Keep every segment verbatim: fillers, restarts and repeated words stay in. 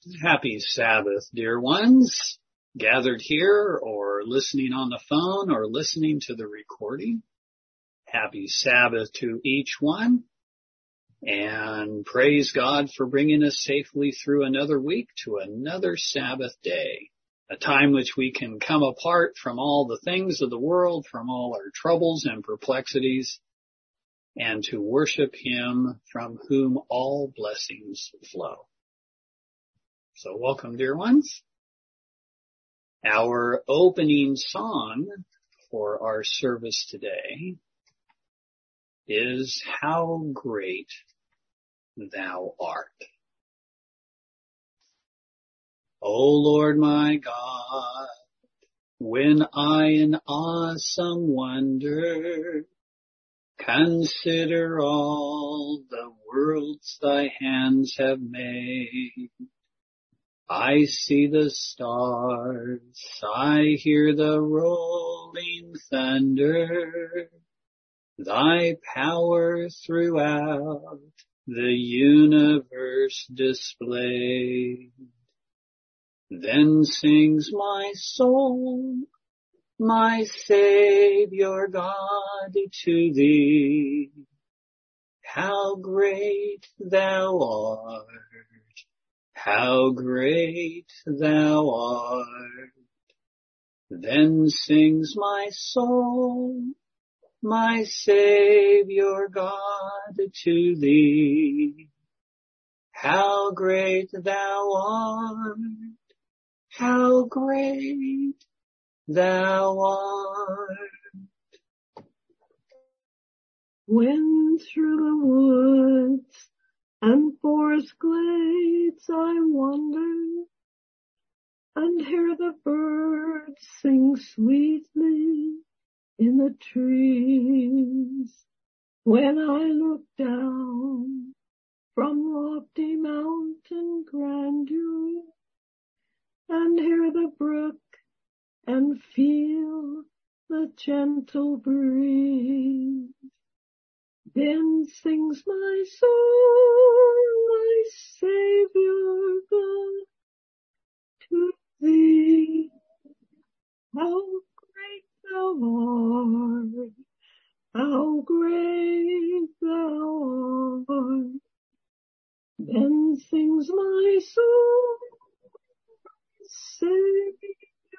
Happy Sabbath, dear ones, gathered here or listening on the phone or listening to the recording. Happy Sabbath to each one, and praise God for bringing us safely through another week to another Sabbath day, a time which we can come apart from all the things of the world, from all our troubles and perplexities, and to worship Him from whom all blessings flow. So welcome, dear ones. Our opening song for our service today is How Great Thou Art. O Lord my God, when I in awesome wonder consider all the worlds thy hands have made, I see the stars, I hear the rolling thunder, thy power throughout the universe displayed. Then sings my soul, my Savior God, to thee, how great thou art. How great thou art. Then sings my soul, my Savior God, to thee, how great thou art. How great thou art. When through the woods and forest glades I wander, and hear the birds sing sweetly in the trees. When I look down from lofty mountain grandeur, and hear the brook and feel the gentle breeze, then sings my soul, my Savior God, to thee, how great thou art, how great thou art. Then sings my soul, Savior,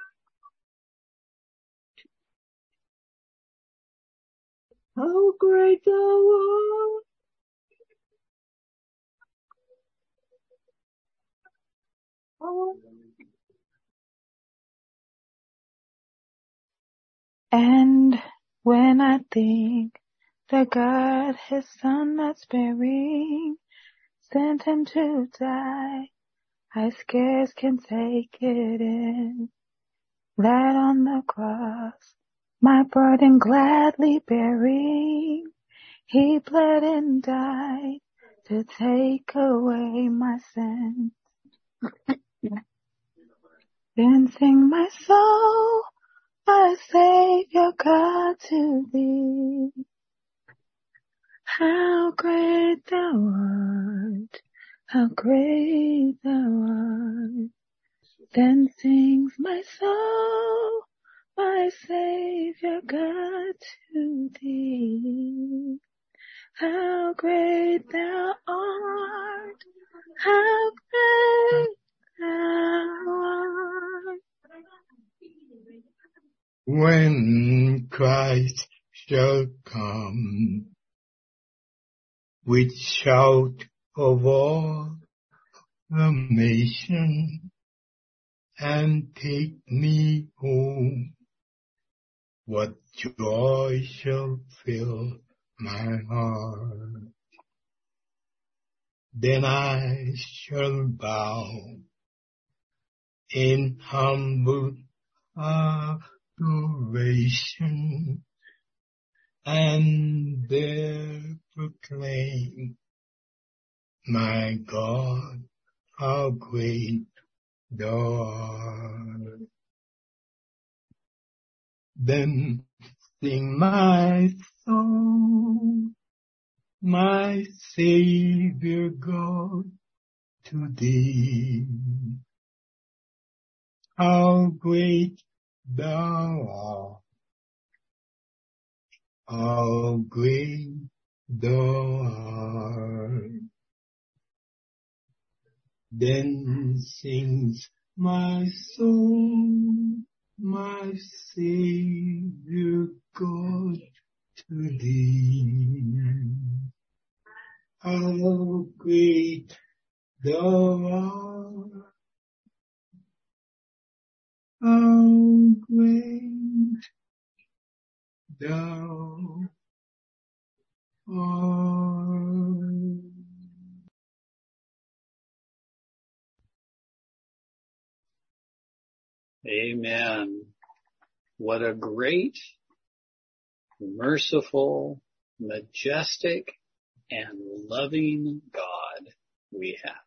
how great thou art. And when I think that God, His Son not sparing, sent Him to die, I scarce can take it in, that on the cross, my burden gladly bearing, He bled and died to take away my sins. Then sing my soul, my Savior God, to thee, how great thou art, how great thou art. Then sings my soul, my Savior God, to thee, how great thou art, how great thou art. When Christ shall come with shout of all acclamation and take me home, what joy shall fill my heart. Then I shall bow in humble adoration and there proclaim, my God, how great thou art. Then sing my soul, my Savior God, to thee. How great thou art, how great thou art. Then sings my soul, my Savior God, to thee. How great thou art, how great thou art. Amen. What a great, merciful, majestic, and loving God we have.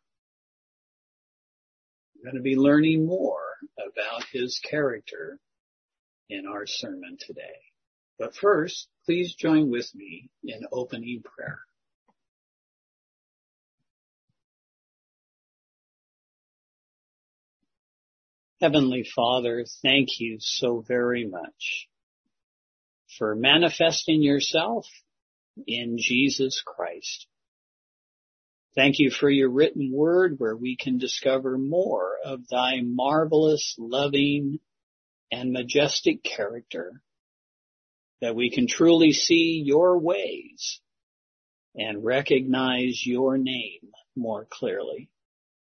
We're going to be learning more about his character in our sermon today. But first, please join with me in opening prayer. Heavenly Father, thank you so very much for manifesting yourself in Jesus Christ. Thank you for your written word where we can discover more of thy marvelous, loving, and majestic character, that we can truly see your ways and recognize your name more clearly.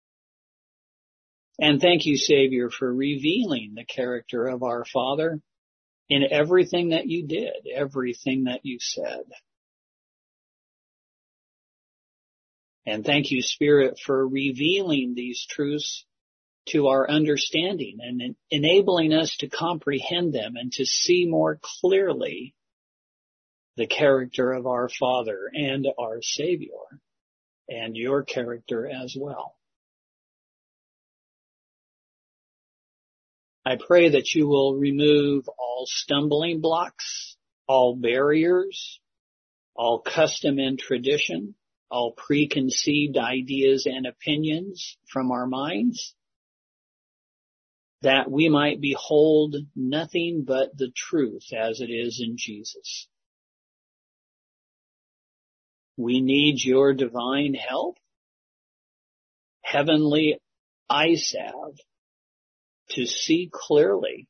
And thank you, Savior, for revealing the character of our Father in everything that you did, everything that you said. And thank you, Spirit, for revealing these truths to our understanding and enabling us to comprehend them and to see more clearly the character of our Father and our Savior and your character as well. I pray that you will remove all stumbling blocks, all barriers, all custom and tradition, all preconceived ideas and opinions from our minds, that we might behold nothing but the truth as it is in Jesus. We need your divine help, heavenly eye salve, to see clearly.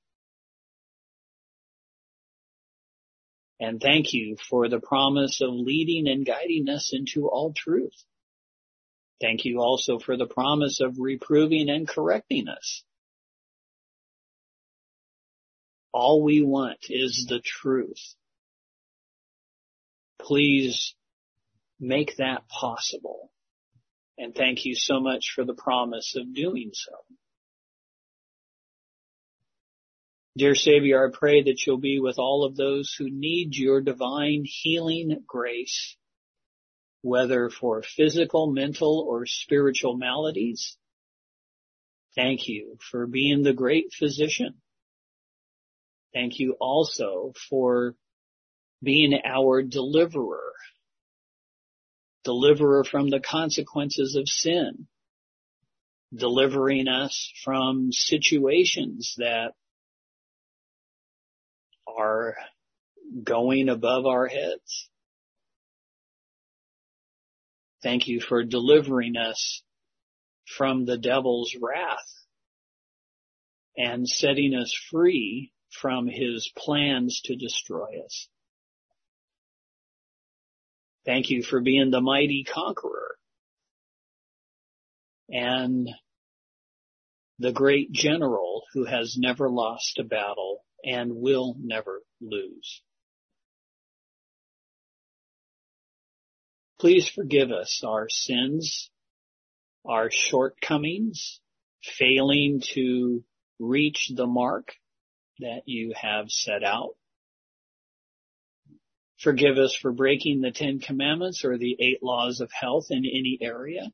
And thank you for the promise of leading and guiding us into all truth. Thank you also for the promise of reproving and correcting us. All we want is the truth. Please make that possible. And thank you so much for the promise of doing so. Dear Savior, I pray that you'll be with all of those who need your divine healing grace, whether for physical, mental, or spiritual maladies. Thank you for being the great physician. Thank you also for being our deliverer, deliverer from the consequences of sin, delivering us from situations that are going above our heads. Thank you for delivering us from the devil's wrath and setting us free from his plans to destroy us. Thank you for being the mighty conqueror and the great general who has never lost a battle and will never lose. Please forgive us our sins, our shortcomings, failing to reach the mark that you have set out. Forgive us for breaking the Ten Commandments or the eight laws of health in any area.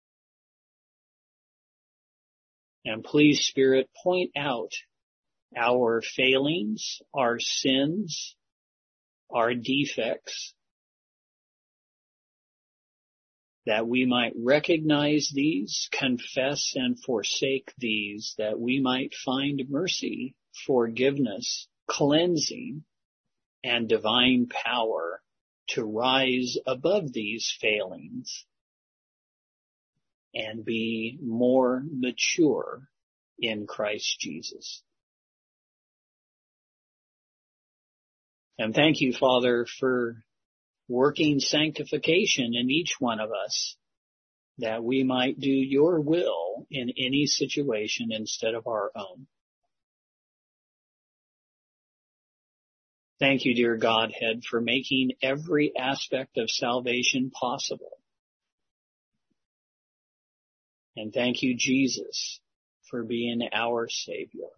And please, Spirit, point out our failings, our sins, our defects, that we might recognize these, confess and forsake these, that we might find mercy, forgiveness, cleansing, and divine power to rise above these failings and be more mature in Christ Jesus. And thank you, Father, for working sanctification in each one of us, that we might do your will in any situation instead of our own. Thank you, dear Godhead, for making every aspect of salvation possible. And thank you, Jesus, for being our Savior.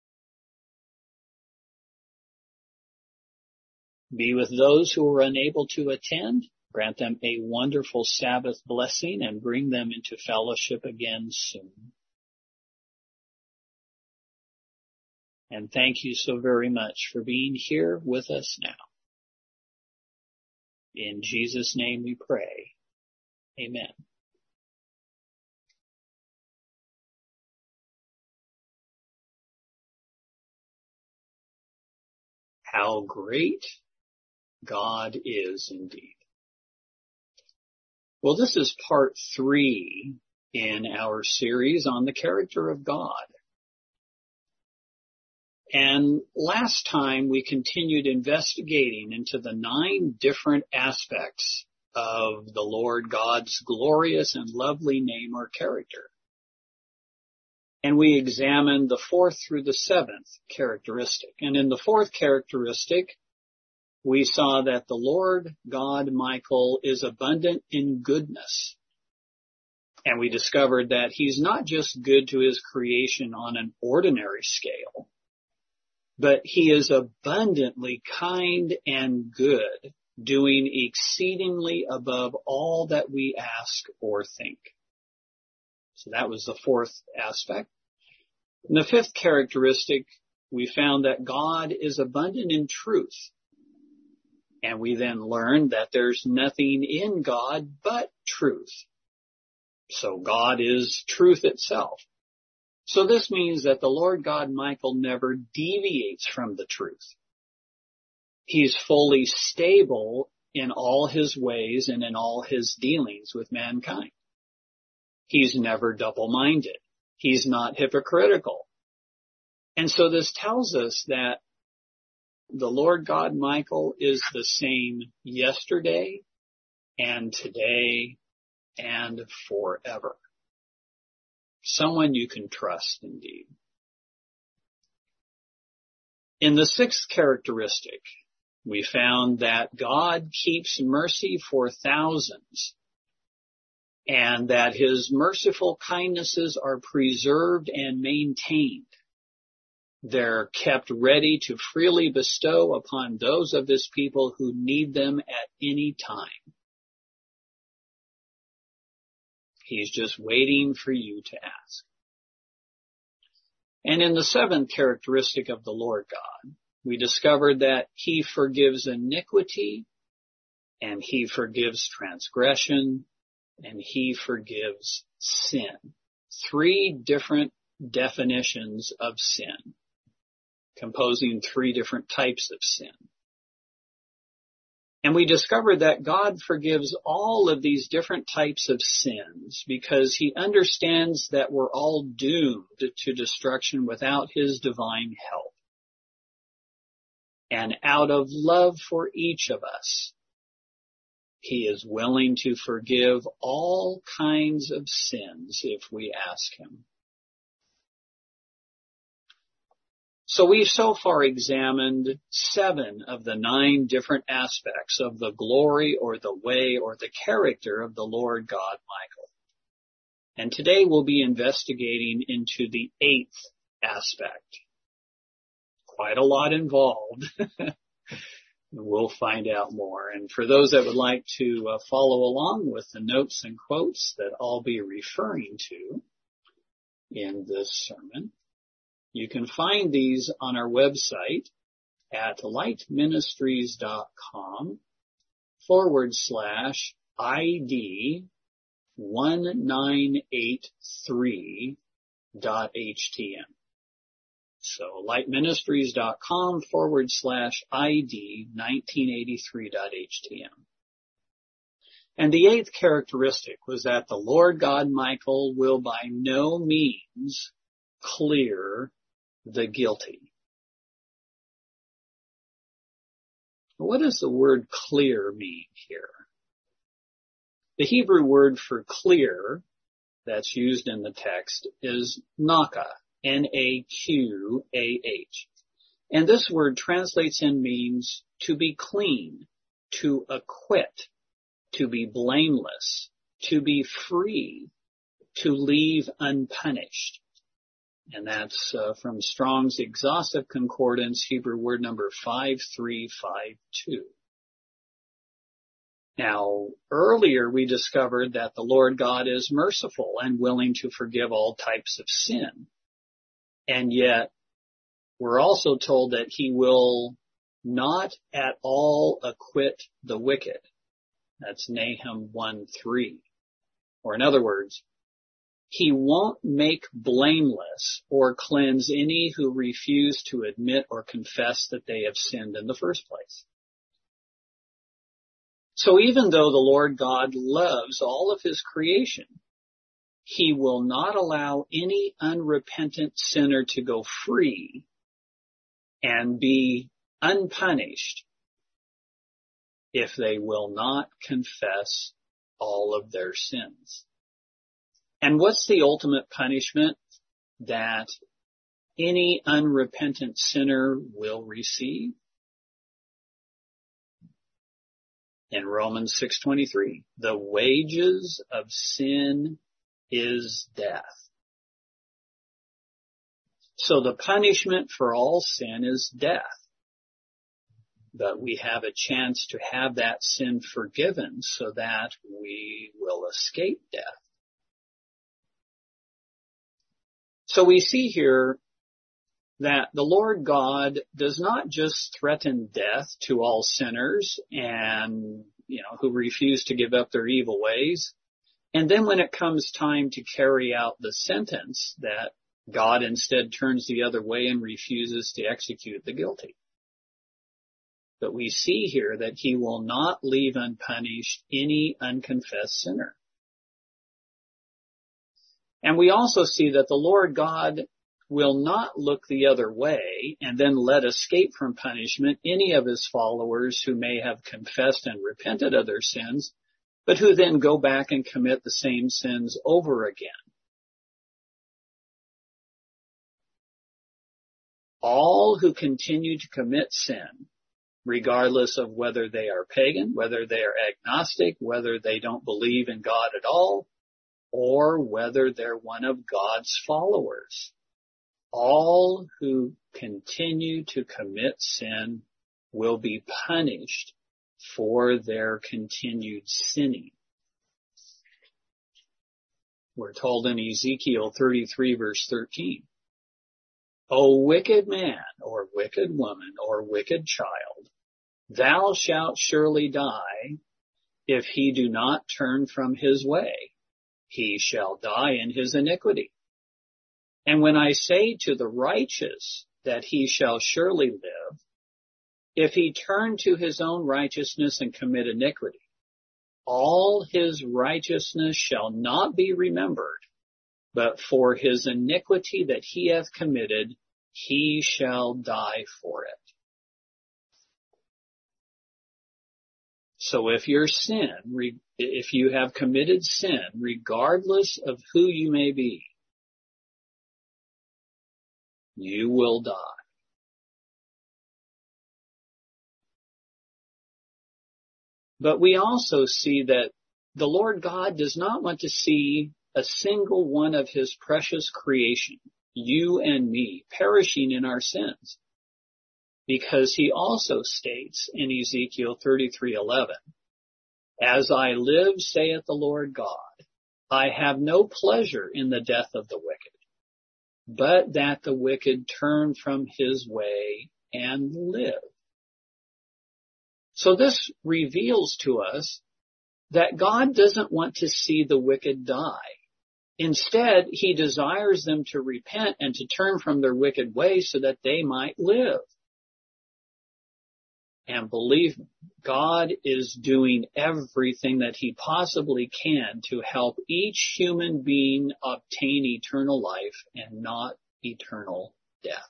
Be with those who are unable to attend. Grant them a wonderful Sabbath blessing and bring them into fellowship again soon. And thank you so very much for being here with us now. In Jesus' name we pray. Amen. How great God is indeed. Well, this is part three in our series on the character of God. And last time we continued investigating into the nine different aspects of the Lord God's glorious and lovely name or character. And we examined the fourth through the seventh characteristic. And in the fourth characteristic, we saw that the Lord God Michael is abundant in goodness. And we discovered that he's not just good to his creation on an ordinary scale, but he is abundantly kind and good, doing exceedingly above all that we ask or think. So that was the fourth aspect. In the fifth characteristic, we found that God is abundant in truth. And we then learned that there's nothing in God but truth. So God is truth itself. So this means that the Lord God Michael never deviates from the truth. He's fully stable in all his ways and in all his dealings with mankind. He's never double-minded. He's not hypocritical. And so this tells us that the Lord God Michael is the same yesterday and today and forever. Someone you can trust indeed. In the sixth characteristic, we found that God keeps mercy for thousands, and that his merciful kindnesses are preserved and maintained. They're kept ready to freely bestow upon those of his people who need them at any time. He's just waiting for you to ask. And in the seventh characteristic of the Lord God, we discovered that he forgives iniquity, and he forgives transgression, and he forgives sin. Three different definitions of sin, composing three different types of sin. And we discovered that God forgives all of these different types of sins because he understands that we're all doomed to destruction without his divine help. And out of love for each of us, he is willing to forgive all kinds of sins if we ask him. So we've so far examined seven of the nine different aspects of the glory or the way or the character of the Lord God Michael. And today we'll be investigating into the eighth aspect. Quite a lot involved. We'll find out more. And for those that would like to uh, follow along with the notes and quotes that I'll be referring to in this sermon, you can find these on our website at lightministries.com forward slash ID one nine eight three dot H T M. So lightministries.com forward slash ID 1983.htm. And the eighth characteristic was that the Lord God Michael will by no means clear the guilty. What does the word clear mean here? The Hebrew word for clear that's used in the text is naqah, N A Q A H. And this word translates and means to be clean, to acquit, to be blameless, to be free, to leave unpunished. And that's uh, from Strong's Exhaustive Concordance, Hebrew word number five three five two. Now, earlier we discovered that the Lord God is merciful and willing to forgive all types of sin. And yet, we're also told that he will not at all acquit the wicked. That's Nahum one three. Or in other words, he won't make blameless or cleanse any who refuse to admit or confess that they have sinned in the first place. So even though the Lord God loves all of his creation, he will not allow any unrepentant sinner to go free and be unpunished if they will not confess all of their sins. And what's the ultimate punishment that any unrepentant sinner will receive? In Romans six twenty-three, the wages of sin is death. So the punishment for all sin is death. But we have a chance to have that sin forgiven so that we will escape death. So we see here that the Lord God does not just threaten death to all sinners and, you know, who refuse to give up their evil ways. And then when it comes time to carry out the sentence, that God instead turns the other way and refuses to execute the guilty. But we see here that he will not leave unpunished any unconfessed sinner. And we also see that the Lord God will not look the other way and then let escape from punishment any of his followers who may have confessed and repented of their sins, but who then go back and commit the same sins over again. All who continue to commit sin, regardless of whether they are pagan, whether they are agnostic, whether they don't believe in God at all, or whether they're one of God's followers. All who continue to commit sin will be punished for their continued sinning. We're told in Ezekiel thirty-three verse thirteen, O wicked man, or wicked woman, or wicked child, thou shalt surely die if he do not turn from his way. He shall die in his iniquity. And when I say to the righteous that he shall surely live, if he turn to his own righteousness and commit iniquity, all his righteousness shall not be remembered, but for his iniquity that he hath committed, he shall die for it. So if your sin, if you have committed sin, regardless of who you may be, you will die. But we also see that the Lord God does not want to see a single one of his precious creation, you and me, perishing in our sins. Because he also states in Ezekiel thirty-three eleven, As I live, saith the Lord God, I have no pleasure in the death of the wicked, but that the wicked turn from his way and live. So this reveals to us that God doesn't want to see the wicked die. Instead, he desires them to repent and to turn from their wicked ways so that they might live. And believe me, God is doing everything that he possibly can to help each human being obtain eternal life and not eternal death.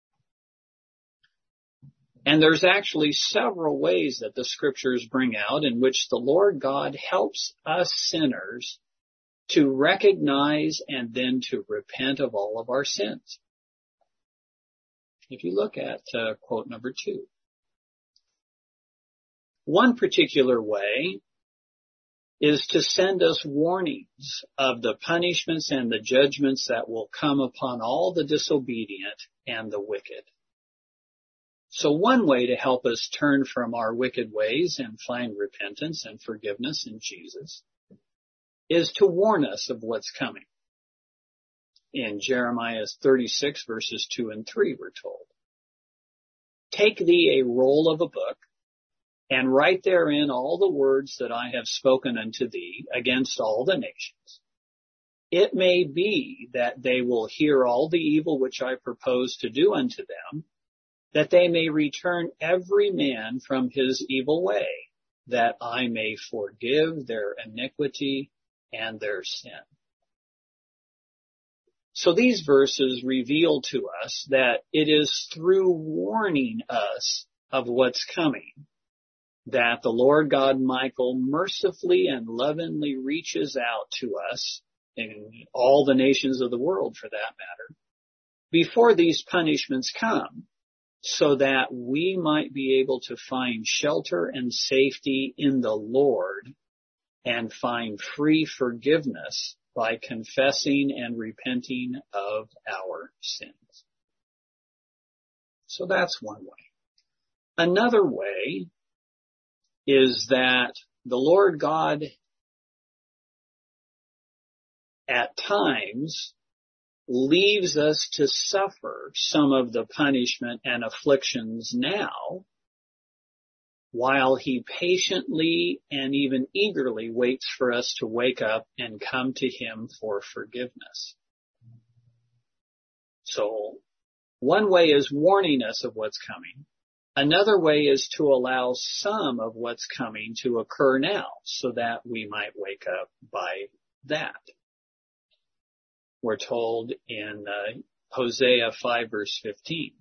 And there's actually several ways that the scriptures bring out in which the Lord God helps us sinners to recognize and then to repent of all of our sins. If you look at uh, quote number two. One particular way is to send us warnings of the punishments and the judgments that will come upon all the disobedient and the wicked. So one way to help us turn from our wicked ways and find repentance and forgiveness in Jesus is to warn us of what's coming. In Jeremiah thirty-six verses two and three we're told, "Take thee a roll of a book, and write therein all the words that I have spoken unto thee against all the nations. It may be that they will hear all the evil which I propose to do unto them, that they may return every man from his evil way, that I may forgive their iniquity and their sin." So these verses reveal to us that it is through warning us of what's coming that the Lord God Michael mercifully and lovingly reaches out to us, in all the nations of the world for that matter, before these punishments come, so that we might be able to find shelter and safety in the Lord and find free forgiveness by confessing and repenting of our sins. So that's one way. Another way is that the Lord God at times leaves us to suffer some of the punishment and afflictions now, while he patiently and even eagerly waits for us to wake up and come to him for forgiveness. So one way is warning us of what's coming. Another way is to allow some of what's coming to occur now so that we might wake up by that. We're told in uh, Hosea five verse fifteen,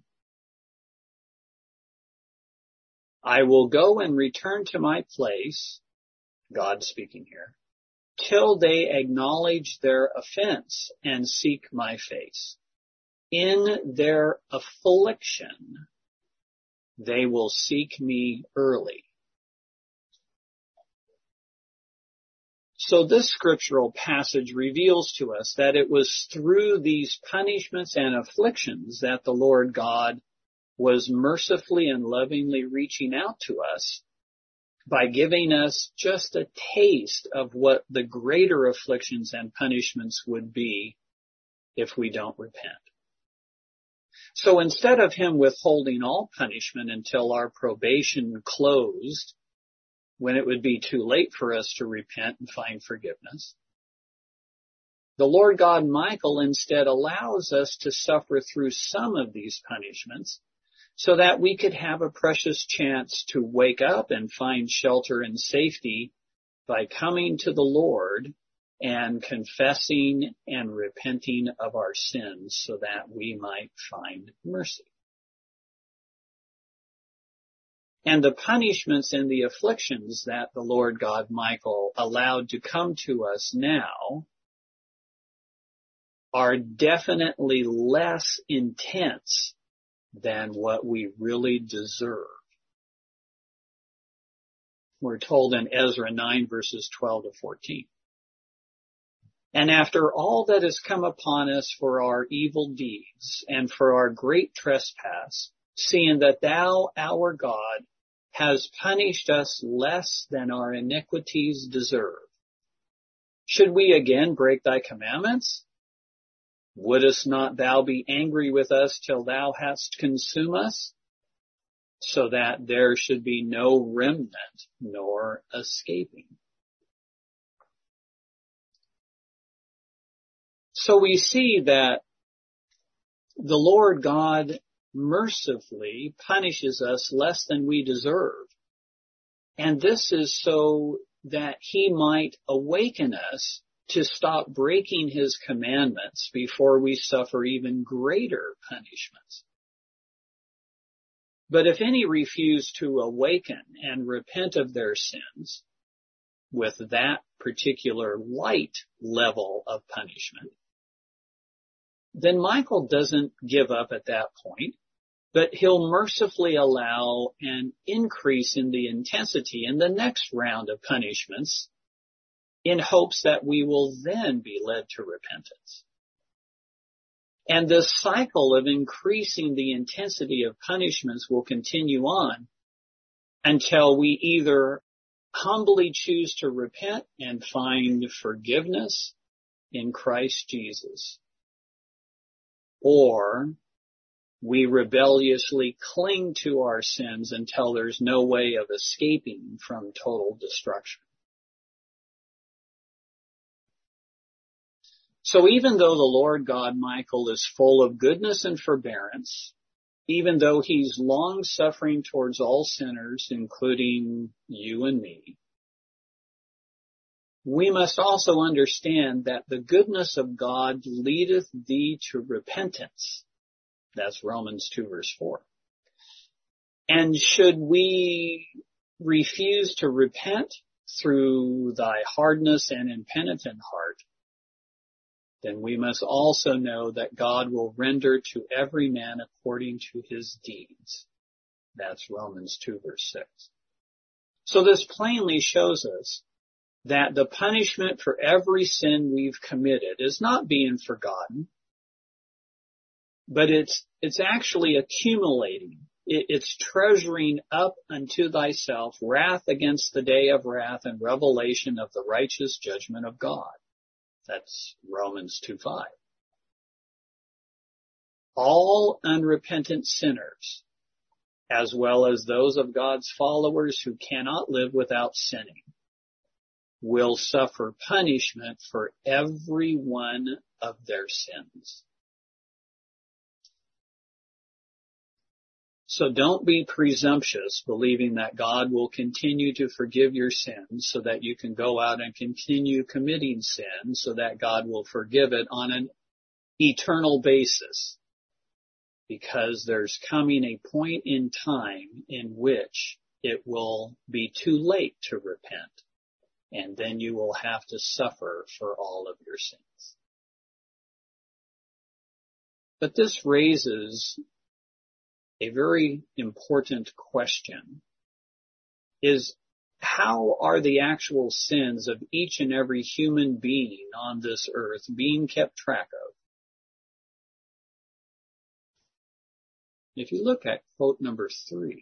"I will go and return to my place," God speaking here, "till they acknowledge their offense and seek my face. In their affliction, they will seek me early." So this scriptural passage reveals to us that it was through these punishments and afflictions that the Lord God was mercifully and lovingly reaching out to us by giving us just a taste of what the greater afflictions and punishments would be if we don't repent. So instead of him withholding all punishment until our probation closed, when it would be too late for us to repent and find forgiveness, the Lord God Michael instead allows us to suffer through some of these punishments so that we could have a precious chance to wake up and find shelter and safety by coming to the Lord and confessing and repenting of our sins so that we might find mercy. And the punishments and the afflictions that the Lord God Michael allowed to come to us now are definitely less intense than what we really deserve. We're told in Ezra nine verses twelve to fourteen. "And after all that has come upon us for our evil deeds and for our great trespass, seeing that thou, our God, has punished us less than our iniquities deserve, should we again break thy commandments? Wouldest not thou be angry with us till thou hast consumed us, so that there should be no remnant nor escaping?" So we see that the Lord God mercifully punishes us less than we deserve. And this is so that he might awaken us to stop breaking his commandments before we suffer even greater punishments. But if any refuse to awaken and repent of their sins with that particular light level of punishment, then Michael doesn't give up at that point, but he'll mercifully allow an increase in the intensity in the next round of punishments in hopes that we will then be led to repentance. And this cycle of increasing the intensity of punishments will continue on until we either humbly choose to repent and find forgiveness in Christ Jesus, or we rebelliously cling to our sins until there's no way of escaping from total destruction. So even though the Lord God Michael is full of goodness and forbearance, even though he's long-suffering towards all sinners, including you and me, we must also understand that the goodness of God leadeth thee to repentance. That's Romans two verse four. And should we refuse to repent through thy hardness and impenitent heart, then we must also know that God will render to every man according to his deeds. That's Romans two verse six. So this plainly shows us that the punishment for every sin we've committed is not being forgotten, but it's, it's actually accumulating. It, it's treasuring up unto thyself wrath against the day of wrath and revelation of the righteous judgment of God. That's Romans two five. All unrepentant sinners, as well as those of God's followers who cannot live without sinning, will suffer punishment for every one of their sins. So don't be presumptuous, believing that God will continue to forgive your sins so that you can go out and continue committing sin so that God will forgive it on an eternal basis. Because there's coming a point in time in which it will be too late to repent. And then you will have to suffer for all of your sins. But this raises a very important question, is how are the actual sins of each and every human being on this earth being kept track of? If you look at quote number three,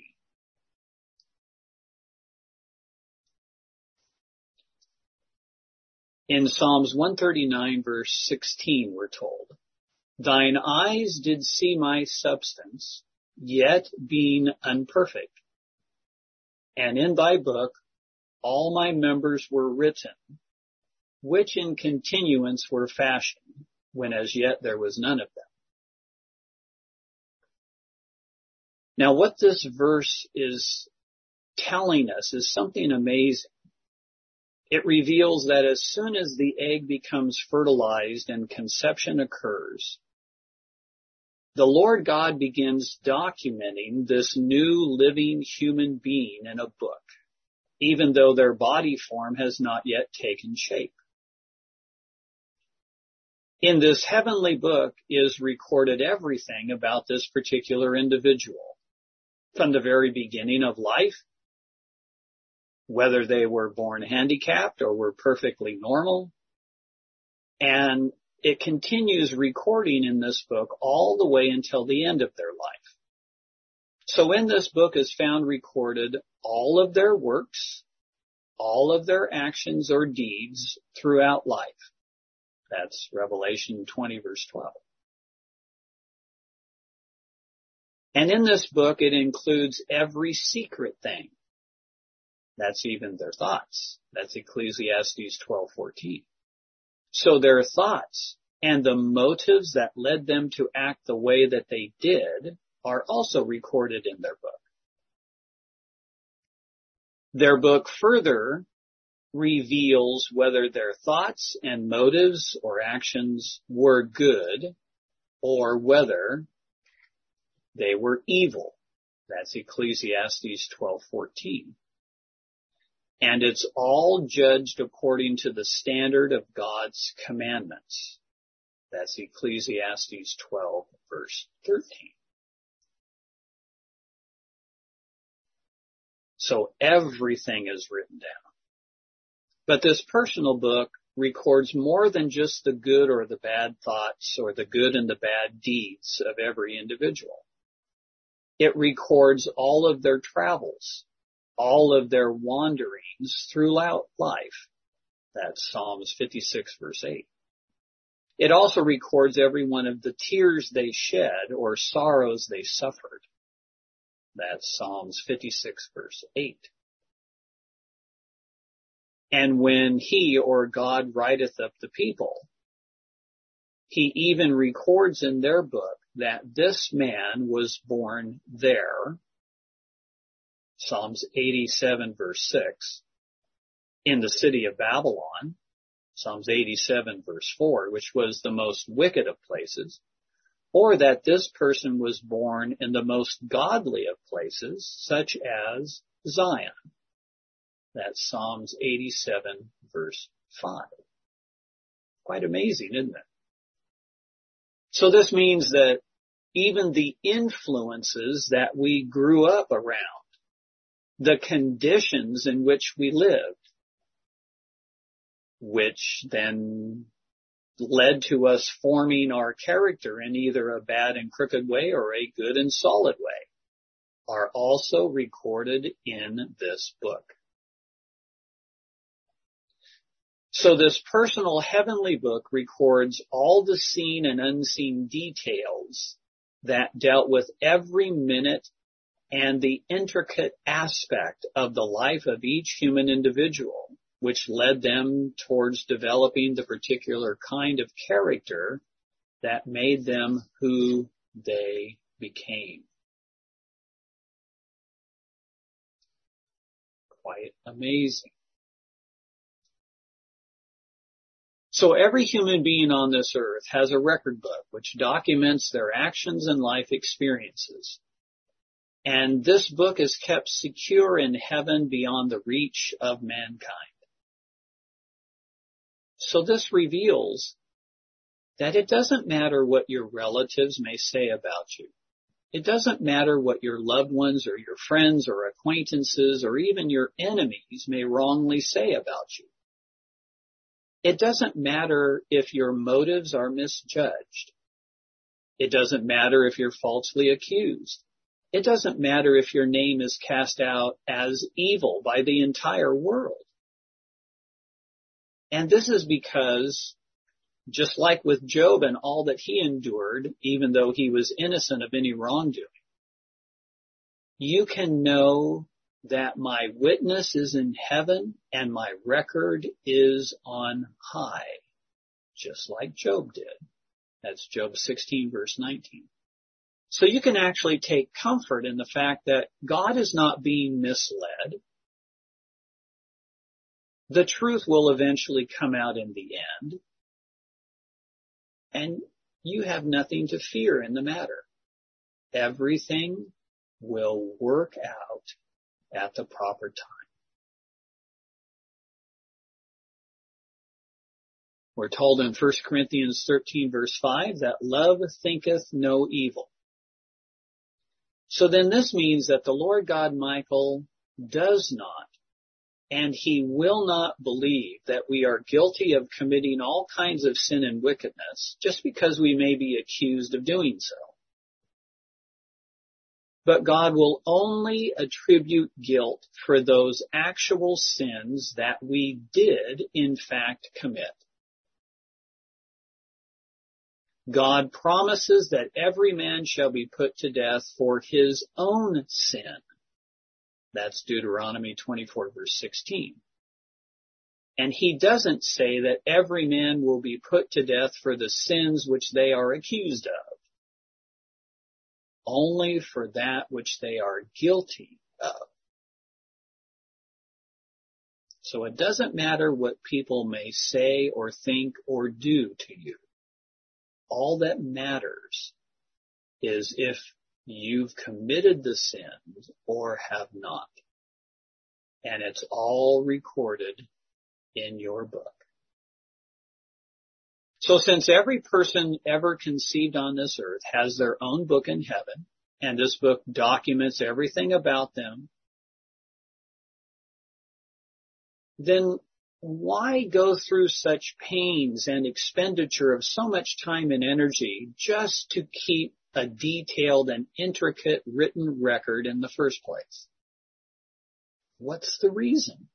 in Psalms one thirty-nine verse sixteen we're told, thine eyes did see my substance, yet being unperfect. And in thy book all my members were written, which in continuance were fashioned, when as yet there was none of them. Now what this verse is telling us is something amazing. It reveals that as soon as the egg becomes fertilized and conception occurs, the Lord God begins documenting this new living human being in a book, even though their body form has not yet taken shape. In this heavenly book is recorded everything about this particular individual, from the very beginning of life, whether they were born handicapped or were perfectly normal, and it continues recording in this book all the way until the end of their life. So in this book is found recorded all of their works, all of their actions or deeds throughout life. That's Revelation twenty verse twelve. And in this book it includes every secret thing. That's even their thoughts. That's Ecclesiastes twelve fourteen. So their thoughts and the motives that led them to act the way that they did are also recorded in their book. Their book further reveals whether their thoughts and motives or actions were good or whether they were evil. That's Ecclesiastes twelve fourteen. And it's all judged according to the standard of God's commandments. That's Ecclesiastes twelve verse thirteen. So everything is written down. But this personal book records more than just the good or the bad thoughts or the good and the bad deeds of every individual. It records all of their travels, all of their wanderings throughout life. That's Psalms fifty-six verse eight. It also records every one of the tears they shed or sorrows they suffered. That's Psalms fifty-six verse eight. And when he or God writeth up the people, he even records in their book that this man was born there, Psalms eighty-seven verse six, in the city of Babylon, Psalms eighty-seven verse four, which was the most wicked of places, or that this person was born in the most godly of places, such as Zion. That's Psalms eighty-seven verse five. Quite amazing, isn't it? So this means that even the influences that we grew up around, the conditions in which we lived, which then led to us forming our character in either a bad and crooked way or a good and solid way, are also recorded in this book. So this personal heavenly book records all the seen and unseen details that dealt with every minute and the intricate aspect of the life of each human individual, which led them towards developing the particular kind of character that made them who they became. Quite amazing. So every human being on this earth has a record book which documents their actions and life experiences. And this book is kept secure in heaven beyond the reach of mankind. So this reveals that it doesn't matter what your relatives may say about you. It doesn't matter what your loved ones or your friends or acquaintances or even your enemies may wrongly say about you. It doesn't matter if your motives are misjudged. It doesn't matter if you're falsely accused. It doesn't matter if your name is cast out as evil by the entire world. And this is because, just like with Job and all that he endured, even though he was innocent of any wrongdoing, you can know that my witness is in heaven and my record is on high, just like Job did. That's Job sixteen verse nineteen. So you can actually take comfort in the fact that God is not being misled. The truth will eventually come out in the end, and you have nothing to fear in the matter. Everything will work out at the proper time. We're told in First Corinthians thirteen verse five that love thinketh no evil. So then this means that the Lord God Michael does not, and he will not believe that we are guilty of committing all kinds of sin and wickedness just because we may be accused of doing so. But God will only attribute guilt for those actual sins that we did in fact commit. God promises that every man shall be put to death for his own sin. That's Deuteronomy twenty-four verse sixteen. And he doesn't say that every man will be put to death for the sins which they are accused of, only for that which they are guilty of. So it doesn't matter what people may say or think or do to you. All that matters is if you've committed the sins or have not. And it's all recorded in your book. So since every person ever conceived on this earth has their own book in heaven, and this book documents everything about them, then why go through such pains and expenditure of so much time and energy just to keep a detailed and intricate written record in the first place? What's the reason?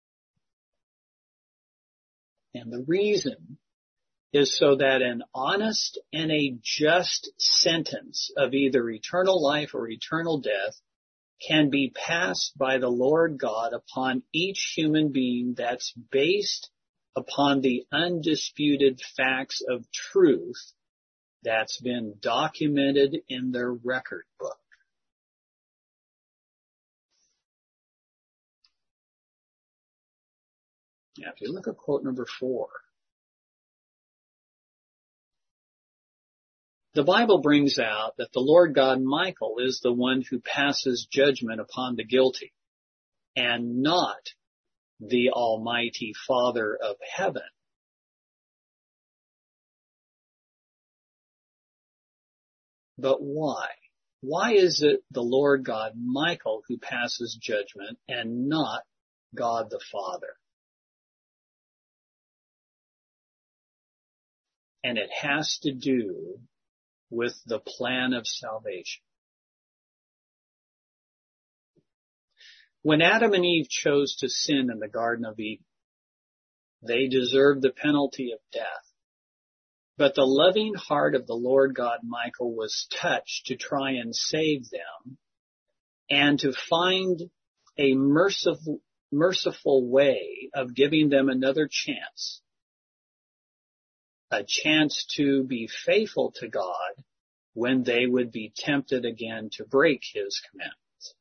And the reason is so that an honest and a just sentence of either eternal life or eternal death can be passed by the Lord God upon each human being that's based upon the undisputed facts of truth that's been documented in their record book. Now, if you look at quote number four, the Bible brings out that the Lord God Michael is the one who passes judgment upon the guilty, and not the Almighty Father of heaven. But why? Why is it the Lord God Michael who passes judgment and not God the Father? And it has to do with the plan of salvation. When Adam and Eve chose to sin in the Garden of Eden, they deserved the penalty of death. But the loving heart of the Lord God Michael was touched to try and save them and to find a merciful, merciful way of giving them another chance. A chance to be faithful to God when they would be tempted again to break his commandments.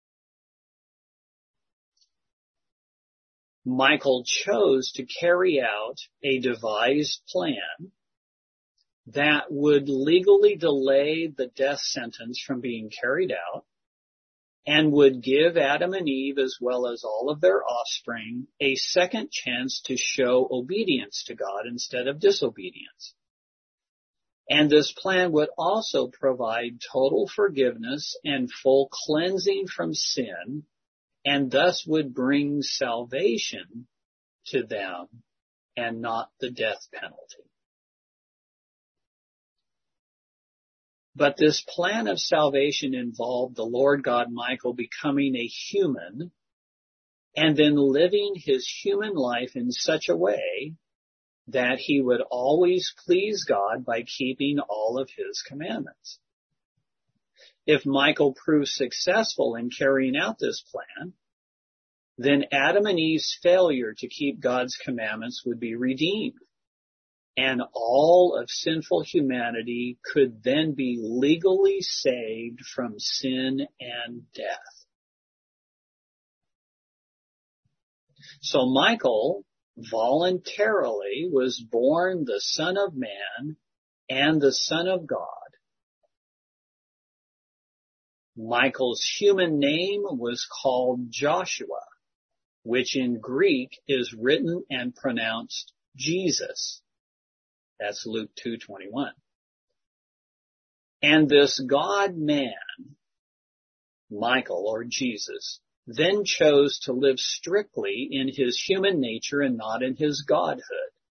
Michael chose to carry out a devised plan that would legally delay the death sentence from being carried out and would give Adam and Eve, as well as all of their offspring, a second chance to show obedience to God instead of disobedience. And this plan would also provide total forgiveness and full cleansing from sin, and thus would bring salvation to them and not the death penalty. But this plan of salvation involved the Lord God Michael becoming a human and then living his human life in such a way that he would always please God by keeping all of his commandments. If Michael proved successful in carrying out this plan, then Adam and Eve's failure to keep God's commandments would be redeemed, and all of sinful humanity could then be legally saved from sin and death. So Michael voluntarily was born the Son of Man and the Son of God. Michael's human name was called Joshua, which in Greek is written and pronounced Jesus. That's Luke two twenty-one. And this God-man, Michael or Jesus, then chose to live strictly in his human nature and not in his godhood.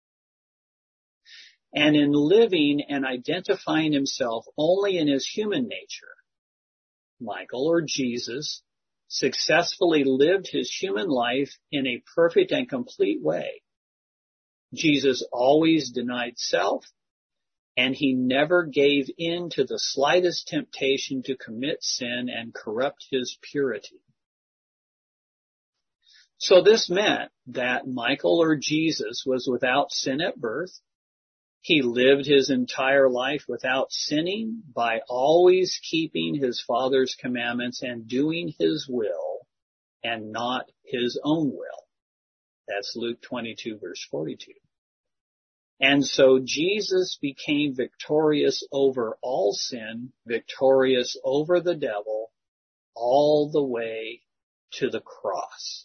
And in living and identifying himself only in his human nature, Michael or Jesus successfully lived his human life in a perfect and complete way. Jesus always denied self, and he never gave in to the slightest temptation to commit sin and corrupt his purity. So this meant that Michael or Jesus was without sin at birth. He lived his entire life without sinning by always keeping his Father's commandments and doing his will and not his own will. That's Luke twenty-two, verse forty-two. And so Jesus became victorious over all sin, victorious over the devil, all the way to the cross.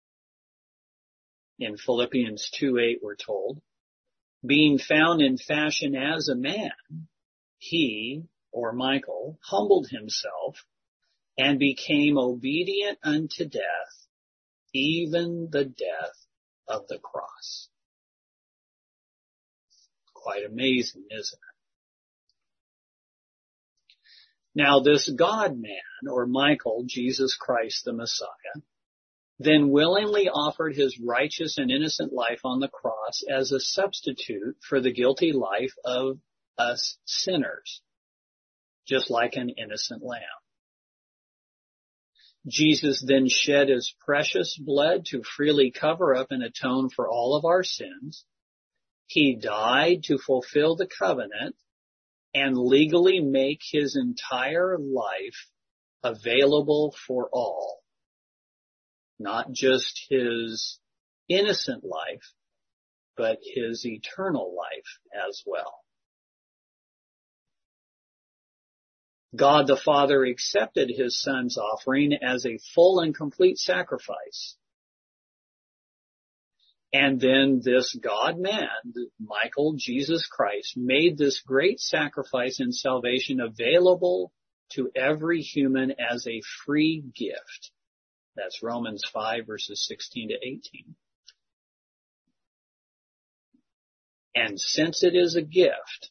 In Philippians two eight, we're told, being found in fashion as a man, he, or Michael, humbled himself and became obedient unto death, even the death of the cross. Quite amazing, isn't it? Now this God-man, or Michael, Jesus Christ the Messiah, then willingly offered his righteous and innocent life on the cross as a substitute for the guilty life of us sinners, just like an innocent lamb. Jesus then shed his precious blood to freely cover up and atone for all of our sins. He died to fulfill the covenant and legally make his entire life available for all. Not just his innocent life, but his eternal life as well. God the Father accepted his Son's offering as a full and complete sacrifice. And then this God-man, Michael, Jesus Christ, made this great sacrifice and salvation available to every human as a free gift. That's Romans five, verses sixteen to eighteen. And since it is a gift,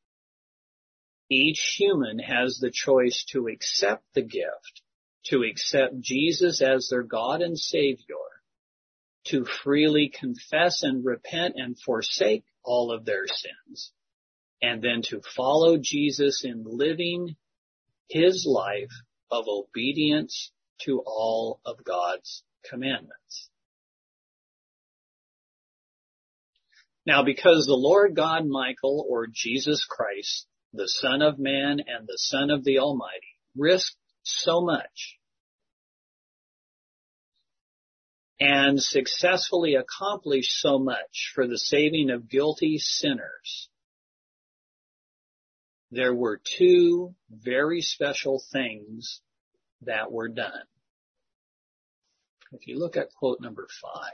each human has the choice to accept the gift, to accept Jesus as their God and Savior, to freely confess and repent and forsake all of their sins, and then to follow Jesus in living his life of obedience to all of God's commandments. Now, because the Lord God Michael, or Jesus Christ, the Son of Man and the Son of the Almighty, risked so much and successfully accomplished so much for the saving of guilty sinners, there were two very special things that were done. If you look at quote number five,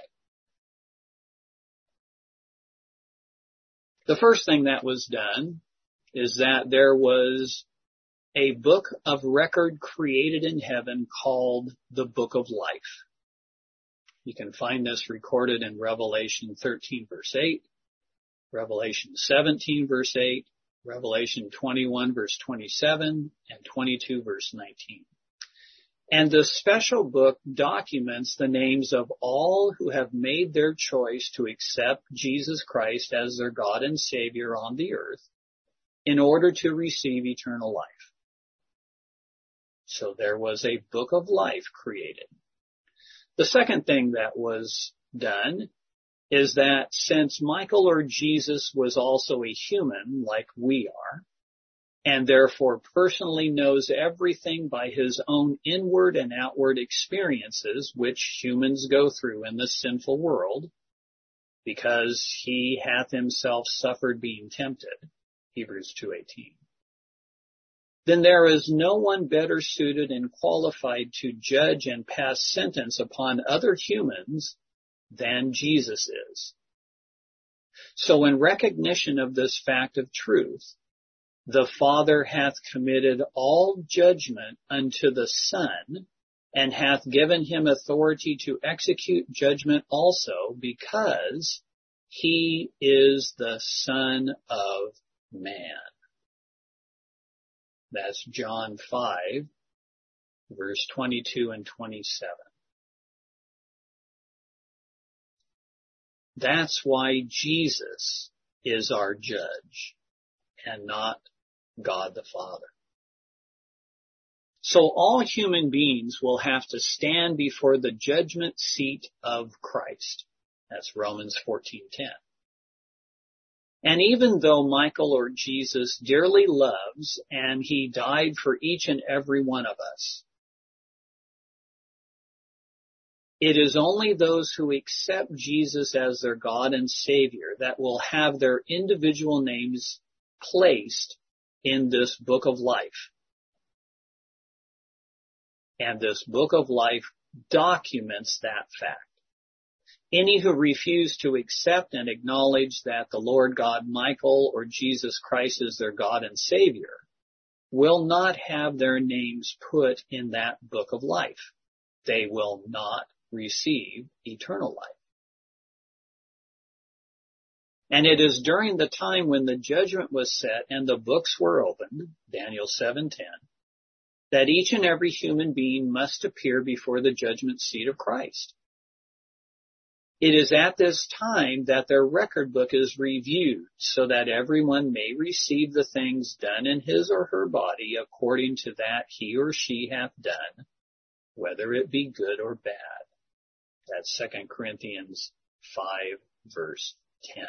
the first thing that was done is that there was a book of record created in heaven called the Book of Life. You can find this recorded in Revelation thirteen, verse eight, Revelation seventeen, verse eight, Revelation twenty-one, verse twenty-seven, and twenty-two, verse nineteen. And this special book documents the names of all who have made their choice to accept Jesus Christ as their God and Savior on the earth in order to receive eternal life. So there was a book of life created. The second thing that was done is that since Michael or Jesus was also a human like we are, and therefore personally knows everything by his own inward and outward experiences, which humans go through in this sinful world, because he hath himself suffered being tempted, Hebrews two eighteen. Then there is no one better suited and qualified to judge and pass sentence upon other humans than Jesus is. So in recognition of this fact of truth, the Father hath committed all judgment unto the Son, and hath given him authority to execute judgment also, because he is the Son of Man. That's John five, verse twenty-two and twenty-seven. That's why Jesus is our judge and not God the Father. So all human beings will have to stand before the judgment seat of Christ. That's Romans fourteen ten. And even though Michael or Jesus dearly loves and he died for each and every one of us, it is only those who accept Jesus as their God and Savior that will have their individual names placed in this book of life. And this book of life documents that fact. Any who refuse to accept and acknowledge that the Lord God, Michael, or Jesus Christ is their God and Savior will not have their names put in that book of life. They will not receive eternal life. And it is during the time when the judgment was set and the books were opened, Daniel seven ten, that each and every human being must appear before the judgment seat of Christ. It is at this time that their record book is reviewed so that everyone may receive the things done in his or her body according to that he or she hath done, whether it be good or bad. That's Second Corinthians five, verse ten.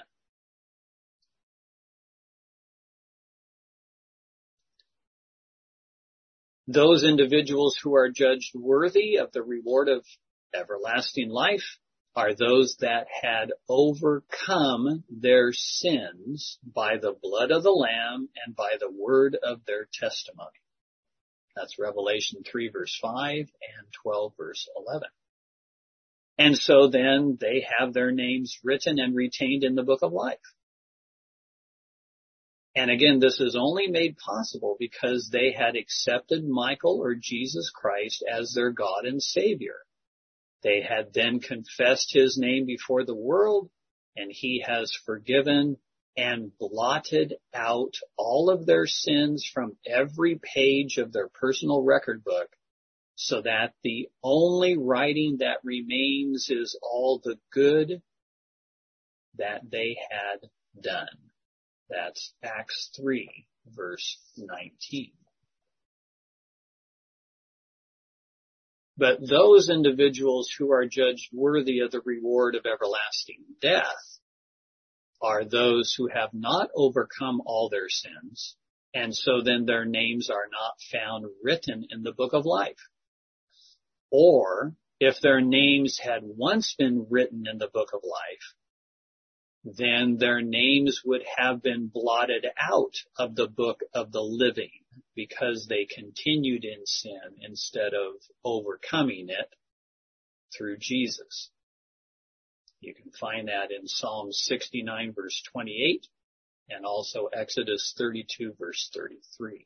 Those individuals who are judged worthy of the reward of everlasting life are those that had overcome their sins by the blood of the Lamb and by the word of their testimony. That's Revelation three, verse five and twelve, verse eleven. And so then they have their names written and retained in the book of life. And again, this is only made possible because they had accepted Michael or Jesus Christ as their God and Savior. They had then confessed his name before the world, and he has forgiven and blotted out all of their sins from every page of their personal record book, so that the only writing that remains is all the good that they had done. That's Acts three, verse nineteen. But those individuals who are judged worthy of the reward of everlasting death are those who have not overcome all their sins, and so then their names are not found written in the book of life. Or, if their names had once been written in the book of life, then their names would have been blotted out of the book of the living because they continued in sin instead of overcoming it through Jesus. You can find that in Psalm sixty-nine, verse twenty-eight, and also Exodus thirty-two, verse thirty-three.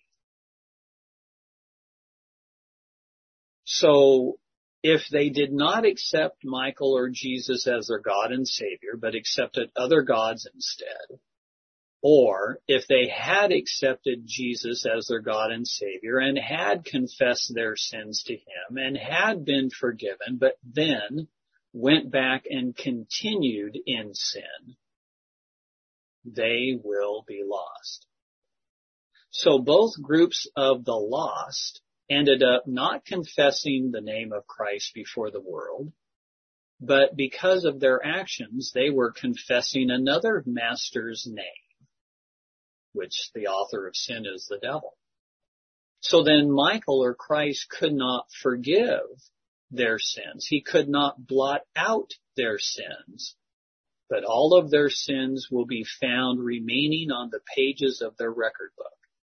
So, if they did not accept Michael or Jesus as their God and Savior, but accepted other gods instead, or if they had accepted Jesus as their God and Savior and had confessed their sins to him and had been forgiven, but then went back and continued in sin, they will be lost. So both groups of the lost ended up not confessing the name of Christ before the world, but because of their actions, they were confessing another master's name, which the author of sin is the devil. So then Michael or Christ could not forgive their sins. He could not blot out their sins, but all of their sins will be found remaining on the pages of their record book.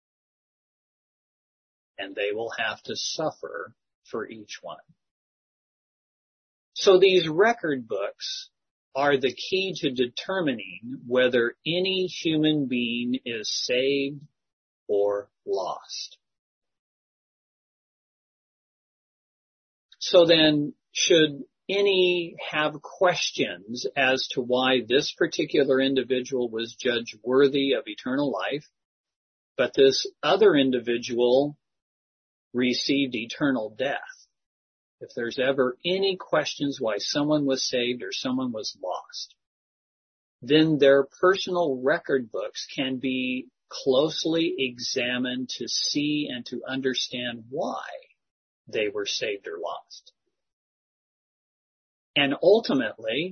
And they will have to suffer for each one. So these record books are the key to determining whether any human being is saved or lost. So then, should any have questions as to why this particular individual was judged worthy of eternal life, but this other individual received eternal death? If there's ever any questions why someone was saved or someone was lost, then their personal record books can be closely examine to see and to understand why they were saved or lost. And ultimately,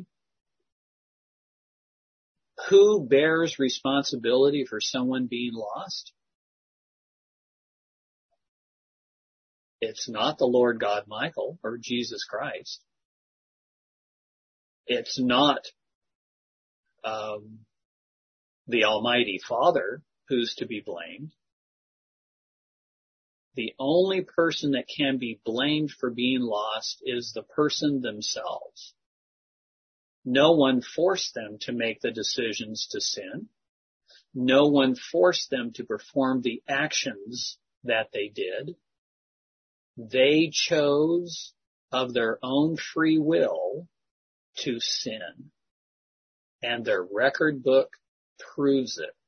who bears responsibility for someone being lost? It's not the Lord God Michael or Jesus Christ. It's not um, the Almighty Father who's to be blamed. The only person that can be blamed for being lost is the person themselves. No one forced them to make the decisions to sin. No one forced them to perform the actions that they did. They chose of their own free will to sin. And their record book proves it.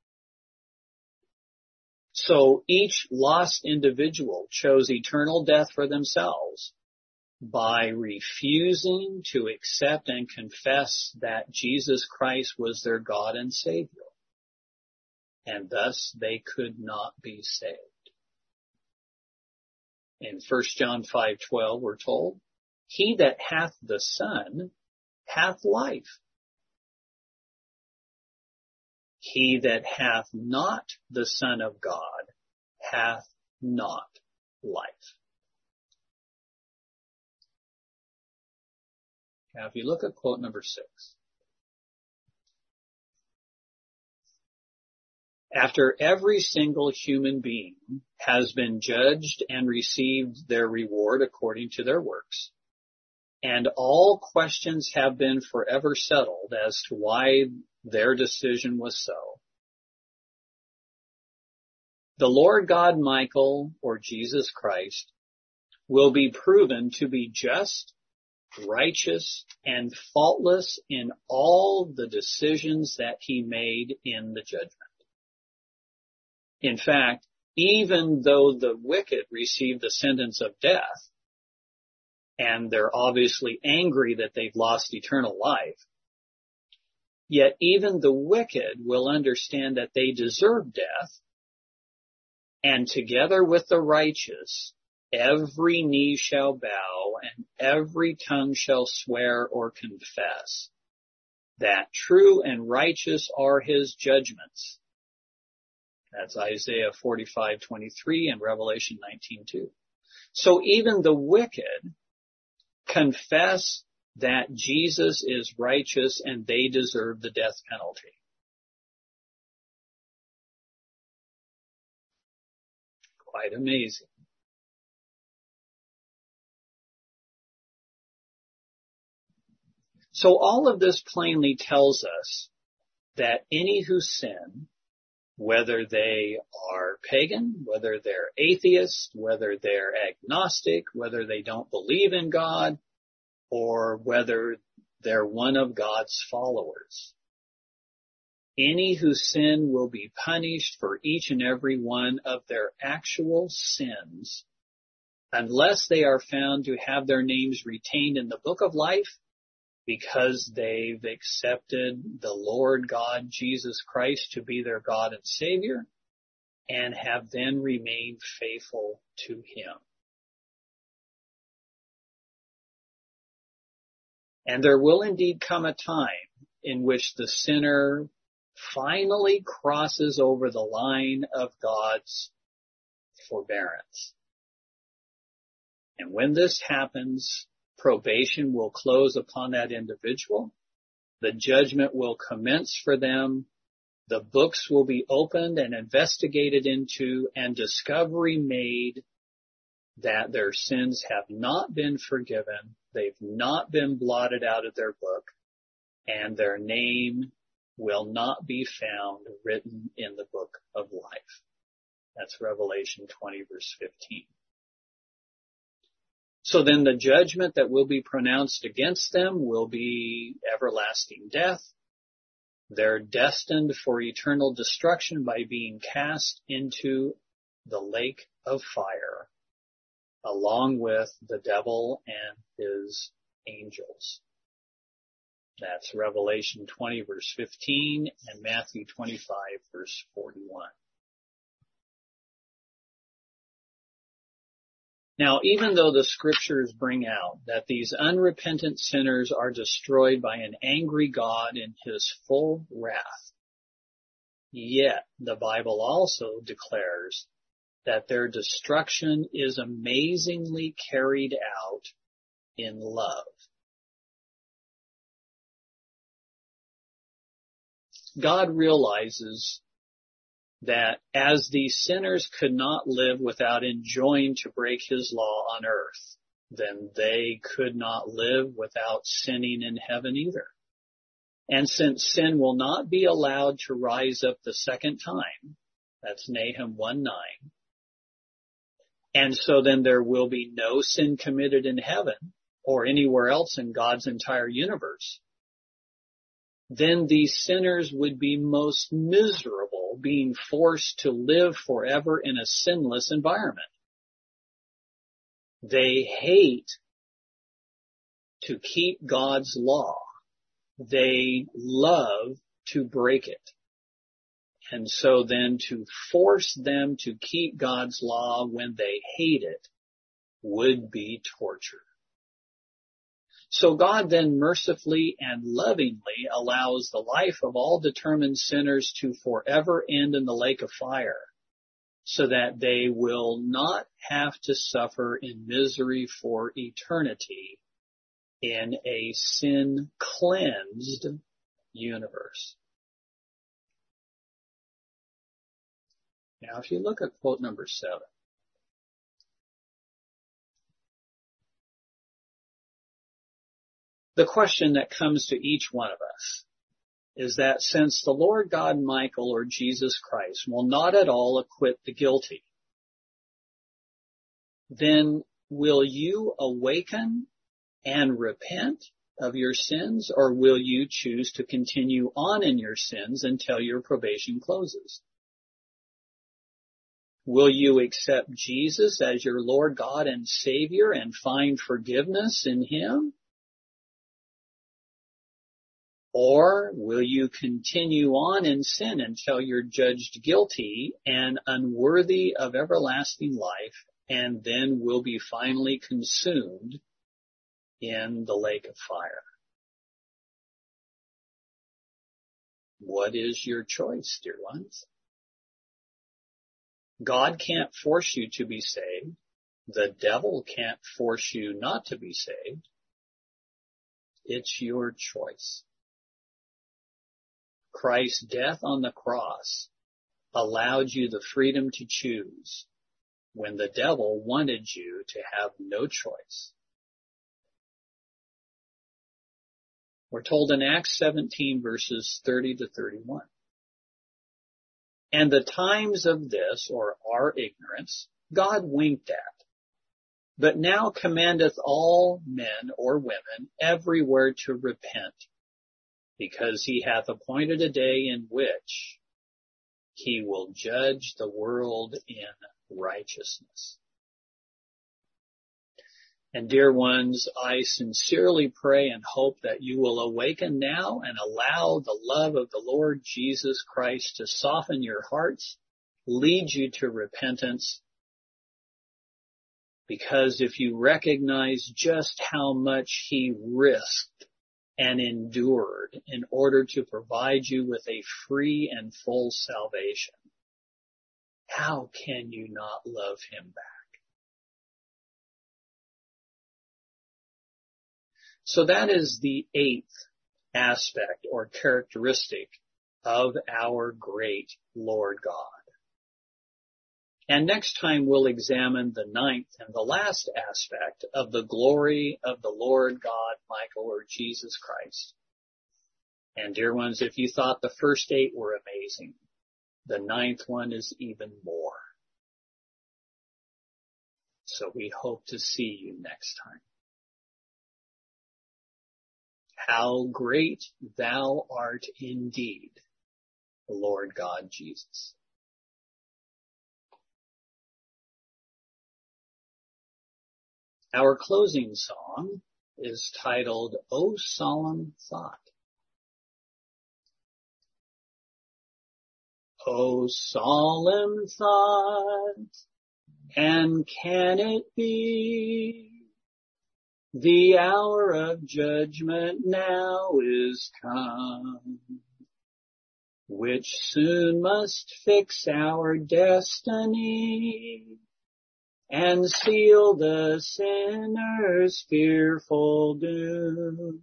So each lost individual chose eternal death for themselves by refusing to accept and confess that Jesus Christ was their God and Savior. And thus they could not be saved. In First John five twelve we're told, he that hath the Son hath life. He that hath not the Son of God hath not life. Now, if you look at quote number six. After every single human being has been judged and received their reward according to their works, and all questions have been forever settled as to why their decision was so, the Lord God Michael, or Jesus Christ, will be proven to be just, righteous, and faultless in all the decisions that he made in the judgment. In fact, even though the wicked receive the sentence of death, and they're obviously angry that they've lost eternal life, yet even the wicked will understand that they deserve death, and together with the righteous, every knee shall bow and every tongue shall swear or confess that true and righteous are his judgments. That's Isaiah forty-five twenty-three and Revelation nineteen two. So even the wicked confess that Jesus is righteous and they deserve the death penalty. Quite amazing. So all of this plainly tells us that any who sin, whether they are pagan, whether they're atheist, whether they're agnostic, whether they don't believe in God, or whether they're one of God's followers, any who sin will be punished for each and every one of their actual sins, unless they are found to have their names retained in the book of life because they've accepted the Lord God Jesus Christ to be their God and Savior and have then remained faithful to him. And there will indeed come a time in which the sinner finally crosses over the line of God's forbearance. And when this happens, probation will close upon that individual. The judgment will commence for them. The books will be opened and investigated into, and discovery made that their sins have not been forgiven. They've not been blotted out of their book, and their name will not be found written in the book of life. That's Revelation twenty, verse fifteen. So then the judgment that will be pronounced against them will be everlasting death. They're destined for eternal destruction by being cast into the lake of fire, along with the devil and his angels. That's Revelation twenty, verse fifteen, and Matthew twenty-five, verse forty-one. Now, even though the scriptures bring out that these unrepentant sinners are destroyed by an angry God in his full wrath, yet the Bible also declares that their destruction is amazingly carried out in love. God realizes that as these sinners could not live without enjoying to break his law on earth, then they could not live without sinning in heaven either. And since sin will not be allowed to rise up the second time, that's Nahum one nine, and so then there will be no sin committed in heaven or anywhere else in God's entire universe, then these sinners would be most miserable being forced to live forever in a sinless environment. They hate to keep God's law. They love to break it. And so then to force them to keep God's law when they hate it would be torture. So God then mercifully and lovingly allows the life of all determined sinners to forever end in the lake of fire, so that they will not have to suffer in misery for eternity in a sin-cleansed universe. Now, if you look at quote number seven, the question that comes to each one of us is that since the Lord God Michael or Jesus Christ will not at all acquit the guilty, then will you awaken and repent of your sins, or will you choose to continue on in your sins until your probation closes? Will you accept Jesus as your Lord God and Savior and find forgiveness in Him? Or will you continue on in sin until you're judged guilty and unworthy of everlasting life, and then will be finally consumed in the lake of fire? What is your choice, dear ones? God can't force you to be saved. The devil can't force you not to be saved. It's your choice. Christ's death on the cross allowed you the freedom to choose when the devil wanted you to have no choice. We're told in Acts seventeen verses thirty to thirty-one. And the times of this, or our ignorance, God winked at, but now commandeth all men or women everywhere to repent, because he hath appointed a day in which he will judge the world in righteousness. And dear ones, I sincerely pray and hope that you will awaken now and allow the love of the Lord Jesus Christ to soften your hearts, lead you to repentance. Because if you recognize just how much He risked and endured in order to provide you with a free and full salvation, how can you not love Him back? So that is the eighth aspect or characteristic of our great Lord God. And next time we'll examine the ninth and the last aspect of the glory of the Lord God, Michael, or Jesus Christ. And dear ones, if you thought the first eight were amazing, the ninth one is even more. So we hope to see you next time. How great thou art indeed, Lord God Jesus. Our closing song is titled, O Solemn Thought. O solemn thought, And can it be the hour of judgment now is come, which soon must fix our destiny and seal the sinner's fearful doom?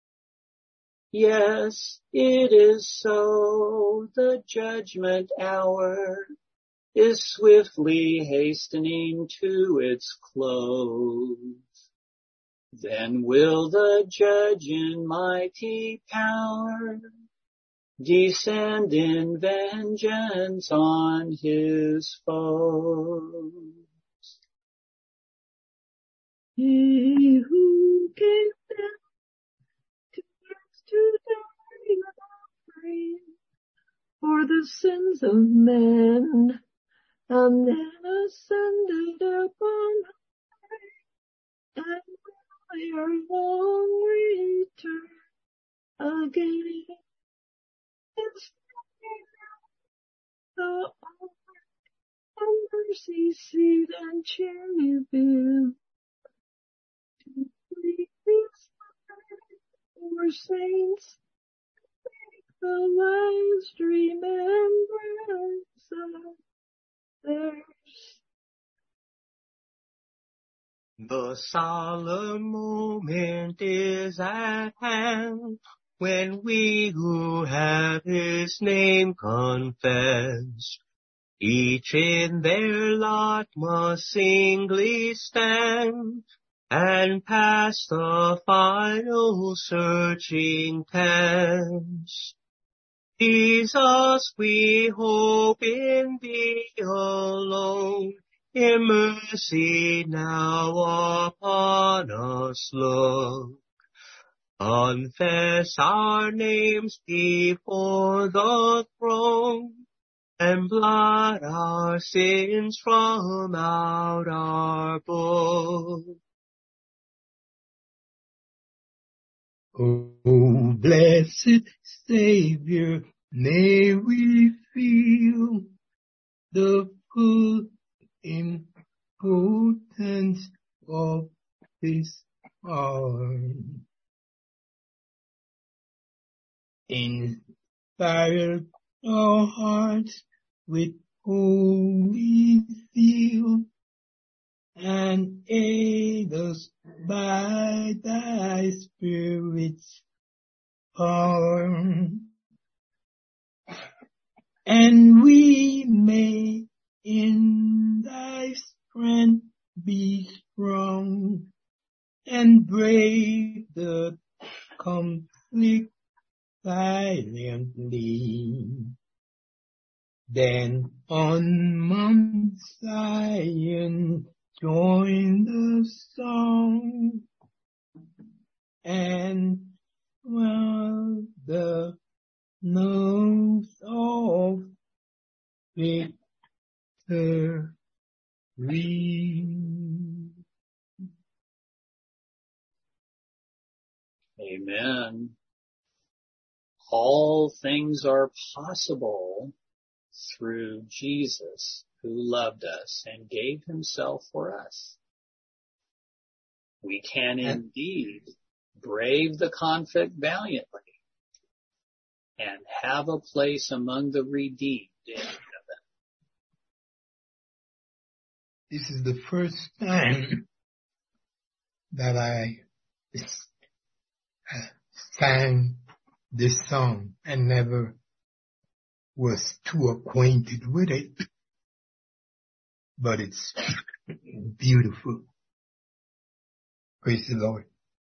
Yes, it is so. The judgment hour is swiftly hastening to its close. Then will the judge in mighty power descend in vengeance on his foes. He who came down to earth to die without free for the sins of men, and then ascended upon high, and will ere long return again. It's the honor and mercy seat and cherubim to please for saints, make the last remembrance of theirs. The solemn moment is at hand, when we who have his name confess, each in their lot must singly stand, and pass the final searching test. Jesus, we hope in thee alone. In mercy now upon us look. Confess our names before the throne, and blot our sins from out our book. Oh, blessed Savior, may we feel the full importance of His arm. Inspire our hearts with holy zeal, and aid us by thy Spirit's power, and we may in thy strength be strong, and brave the conflict silently. Then on Mount Zion join the song, and swell the notes of victory. Amen. All things are possible through Jesus, who loved us and gave himself for us. We can indeed brave the conflict valiantly and have a place among the redeemed in heaven. This is the first time that I sang this song and never was too acquainted with it, but it's beautiful. Praise the Lord.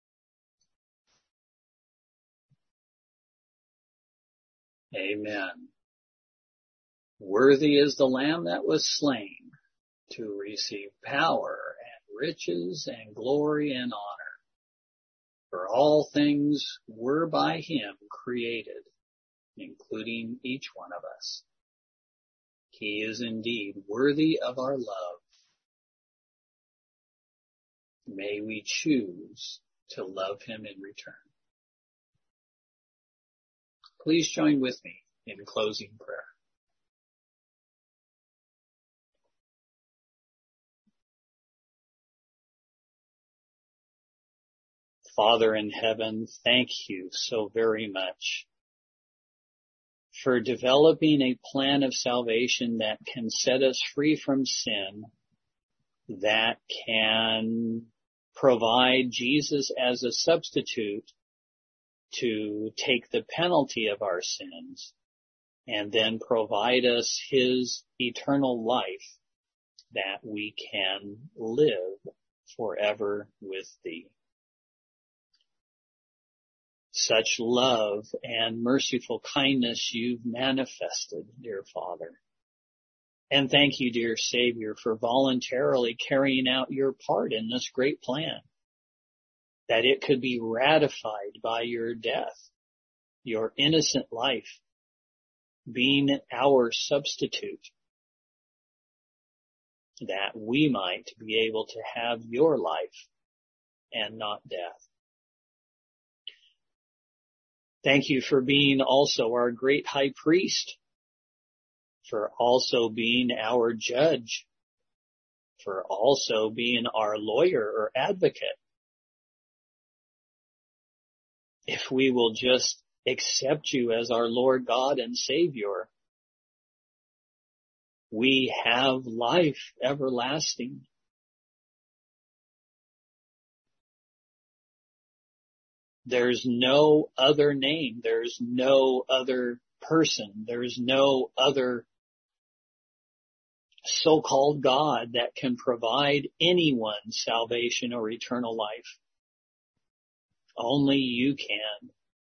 Amen. Worthy is the Lamb that was slain to receive power and riches and glory and honor. For all things were by him created, including each one of us. He is indeed worthy of our love. May we choose to love him in return. Please join with me in closing prayer. Father in heaven, thank you so very much for developing a plan of salvation that can set us free from sin, that can provide Jesus as a substitute to take the penalty of our sins, and then provide us his eternal life that we can live forever with thee. Such love and merciful kindness you've manifested, dear Father. And thank you, dear Savior, for voluntarily carrying out your part in this great plan, that it could be ratified by your death, your innocent life, being our substitute, that we might be able to have your life and not death. Thank you for being also our great high priest, for also being our judge, for also being our lawyer or advocate. If we will just accept you as our Lord God and Savior, we have life everlasting. There's no other name. There's no other person. There's no other so-called God that can provide anyone salvation or eternal life. Only you can.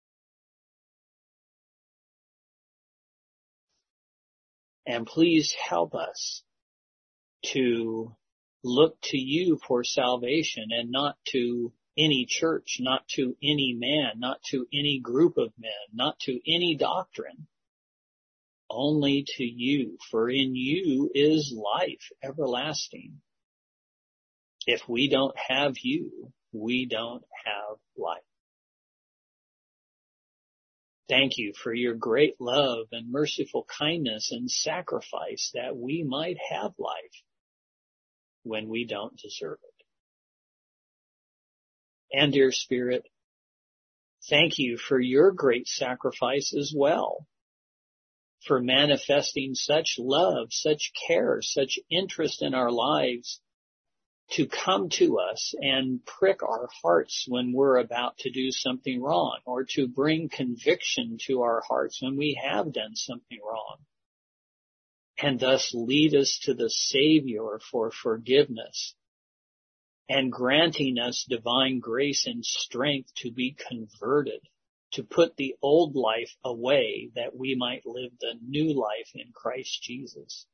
And please help us to look to you for salvation and not to any church, not to any man, not to any group of men, not to any doctrine, only to you, for in you is life everlasting. If we don't have you, we don't have life. Thank you for your great love and merciful kindness and sacrifice that we might have life when we don't deserve it. And dear Spirit, thank you for your great sacrifice as well, for manifesting such love, such care, such interest in our lives, to come to us and prick our hearts when we're about to do something wrong, or to bring conviction to our hearts when we have done something wrong, and thus lead us to the Savior for forgiveness, and granting us divine grace and strength to be converted, to put the old life away that we might live the new life in Christ Jesus.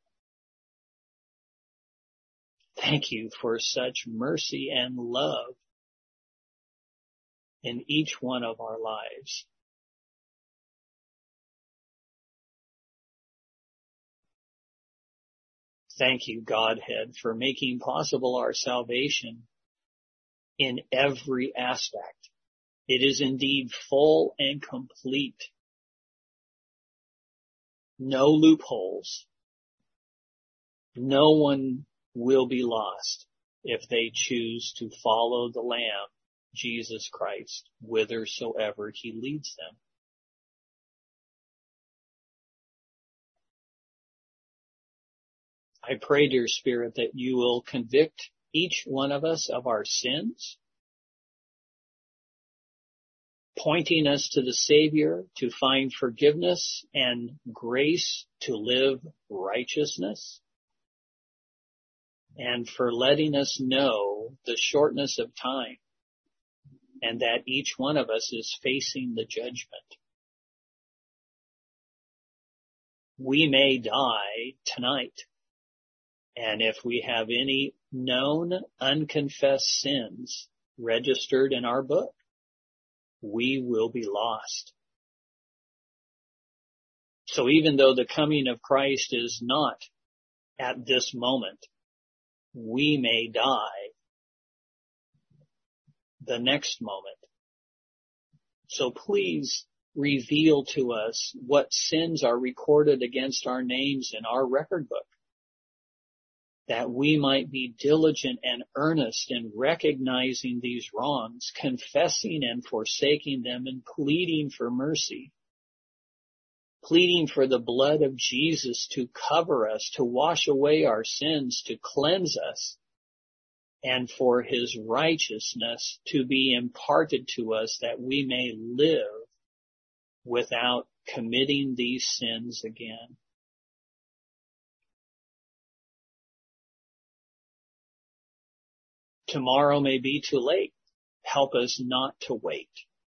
Thank you for such mercy and love in each one of our lives. Thank you, Godhead, for making possible our salvation in every aspect. It is indeed full and complete. No loopholes. No one will be lost if they choose to follow the Lamb, Jesus Christ, whithersoever he leads them. I pray, dear Spirit, that you will convict each one of us of our sins, pointing us to the Savior to find forgiveness and grace to live righteousness, and for letting us know the shortness of time and that each one of us is facing the judgment. We may die tonight. And if we have any known unconfessed sins registered in our book, we will be lost. So even though the coming of Christ is not at this moment, we may die the next moment. So please reveal to us what sins are recorded against our names in our record book, that we might be diligent and earnest in recognizing these wrongs, confessing and forsaking them, and pleading for mercy, pleading for the blood of Jesus to cover us, to wash away our sins, to cleanse us, and for his righteousness to be imparted to us that we may live without committing these sins again. Tomorrow may be too late. Help us not to wait.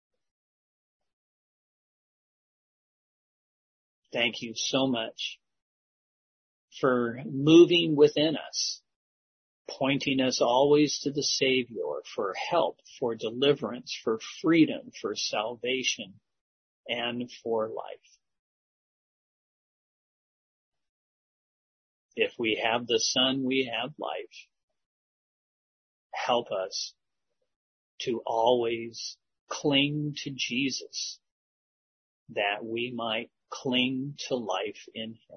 Thank you so much for moving within us, pointing us always to the Savior for help, for deliverance, for freedom, for salvation, and for life. If we have the Son, we have life. Help us to always cling to Jesus, that we might cling to life in him.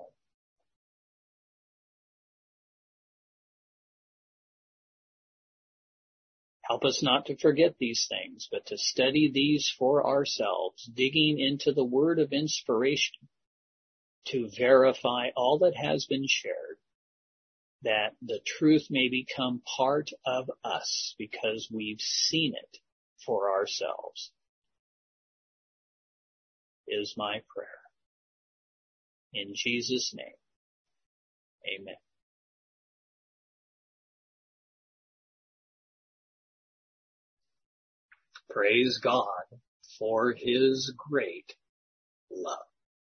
Help us not to forget these things, but to study these for ourselves, digging into the word of inspiration to verify all that has been shared, that the truth may become part of us because we've seen it for ourselves, is my prayer. In Jesus' name, amen. Praise God for his great love.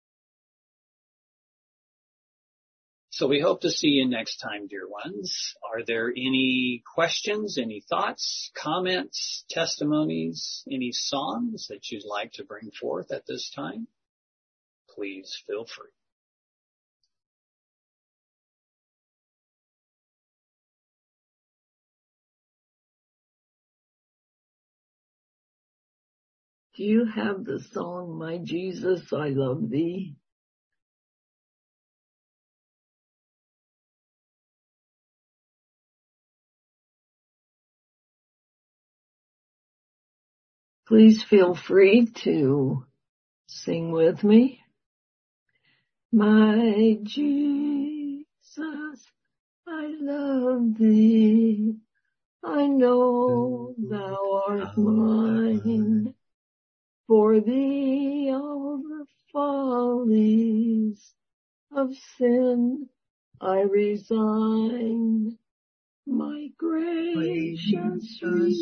So we hope to see you next time, dear ones. Are there any questions, any thoughts, comments, testimonies, any songs that you'd like to bring forth at this time? Please feel free. Do you have the song, My Jesus, I Love Thee? Please feel free to sing with me. My Jesus, I love thee. I know thou art mine. For thee all the follies of sin I resign. My gracious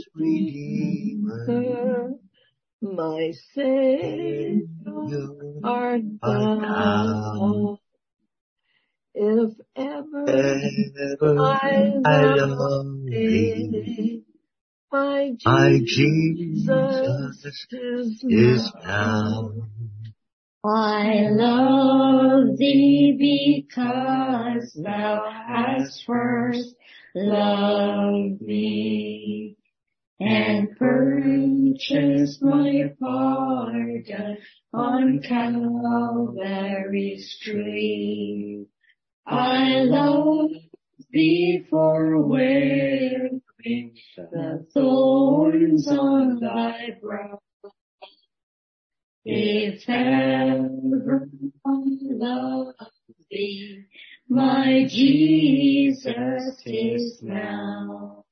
Redeemer, my Savior art thou. If ever, ever I love thee, my Jesus is now. I love thee because thou hast first loved me and purchased my pardon on Calvary's tree. I love thee for wearing the thorns on thy brow. If ever I love thee, my Jesus is now.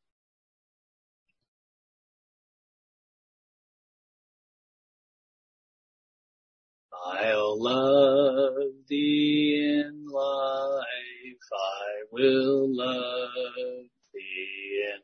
I'll love thee in life, I will love thee in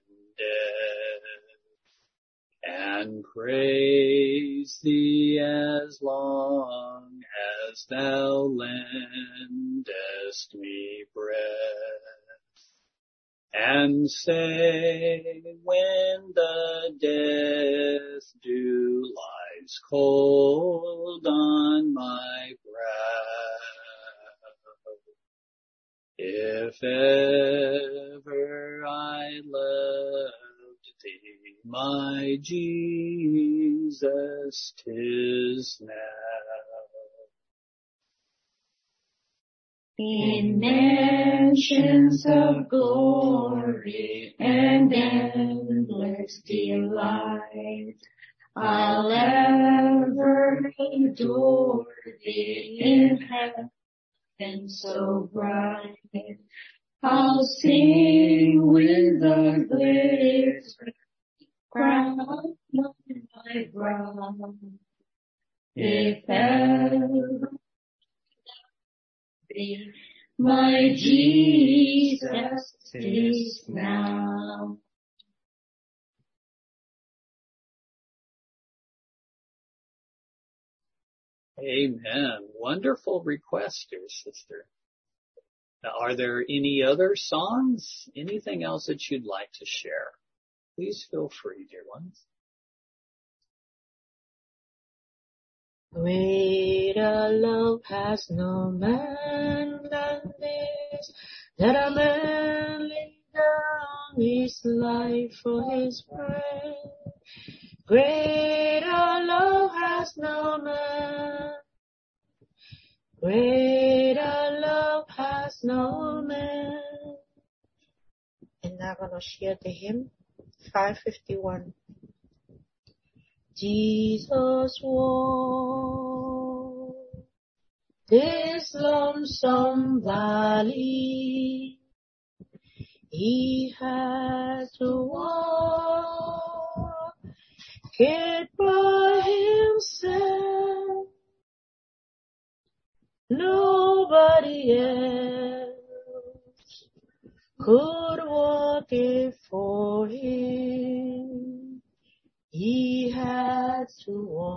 death, and praise thee as long as thou lendest me breath, and say when the death dew lies cold on my brow, if ever I loved thee, my Jesus, 'tis now. in mansions of glory and endless delight. I'll ever adore thee in heaven so bright. I'll sing with a glittering crown on my brow. If ever be my Jesus is now. Amen. Wonderful request, dear sister. Now, are there any other songs? Anything else that you'd like to share? Please feel free, dear ones. Greater love has no man than this, that a man lay down his life for his friend. Greater love has no man. Greater love has no man. And I'm going to share the hymn five fifty-one. Jesus walked this lonesome valley. He had to walk it by himself. Nobody else could walk it for him. He had to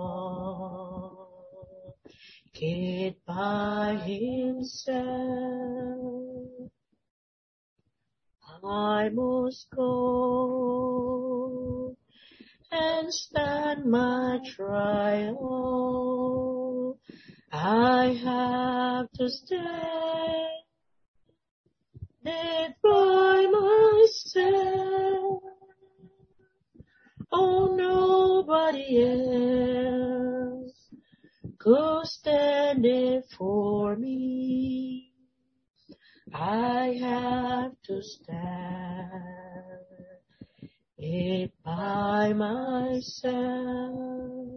walk it by himself. I must go and stand my trial. I have to stand it by myself. Oh, nobody else could stand it for me. I have to stand it by myself.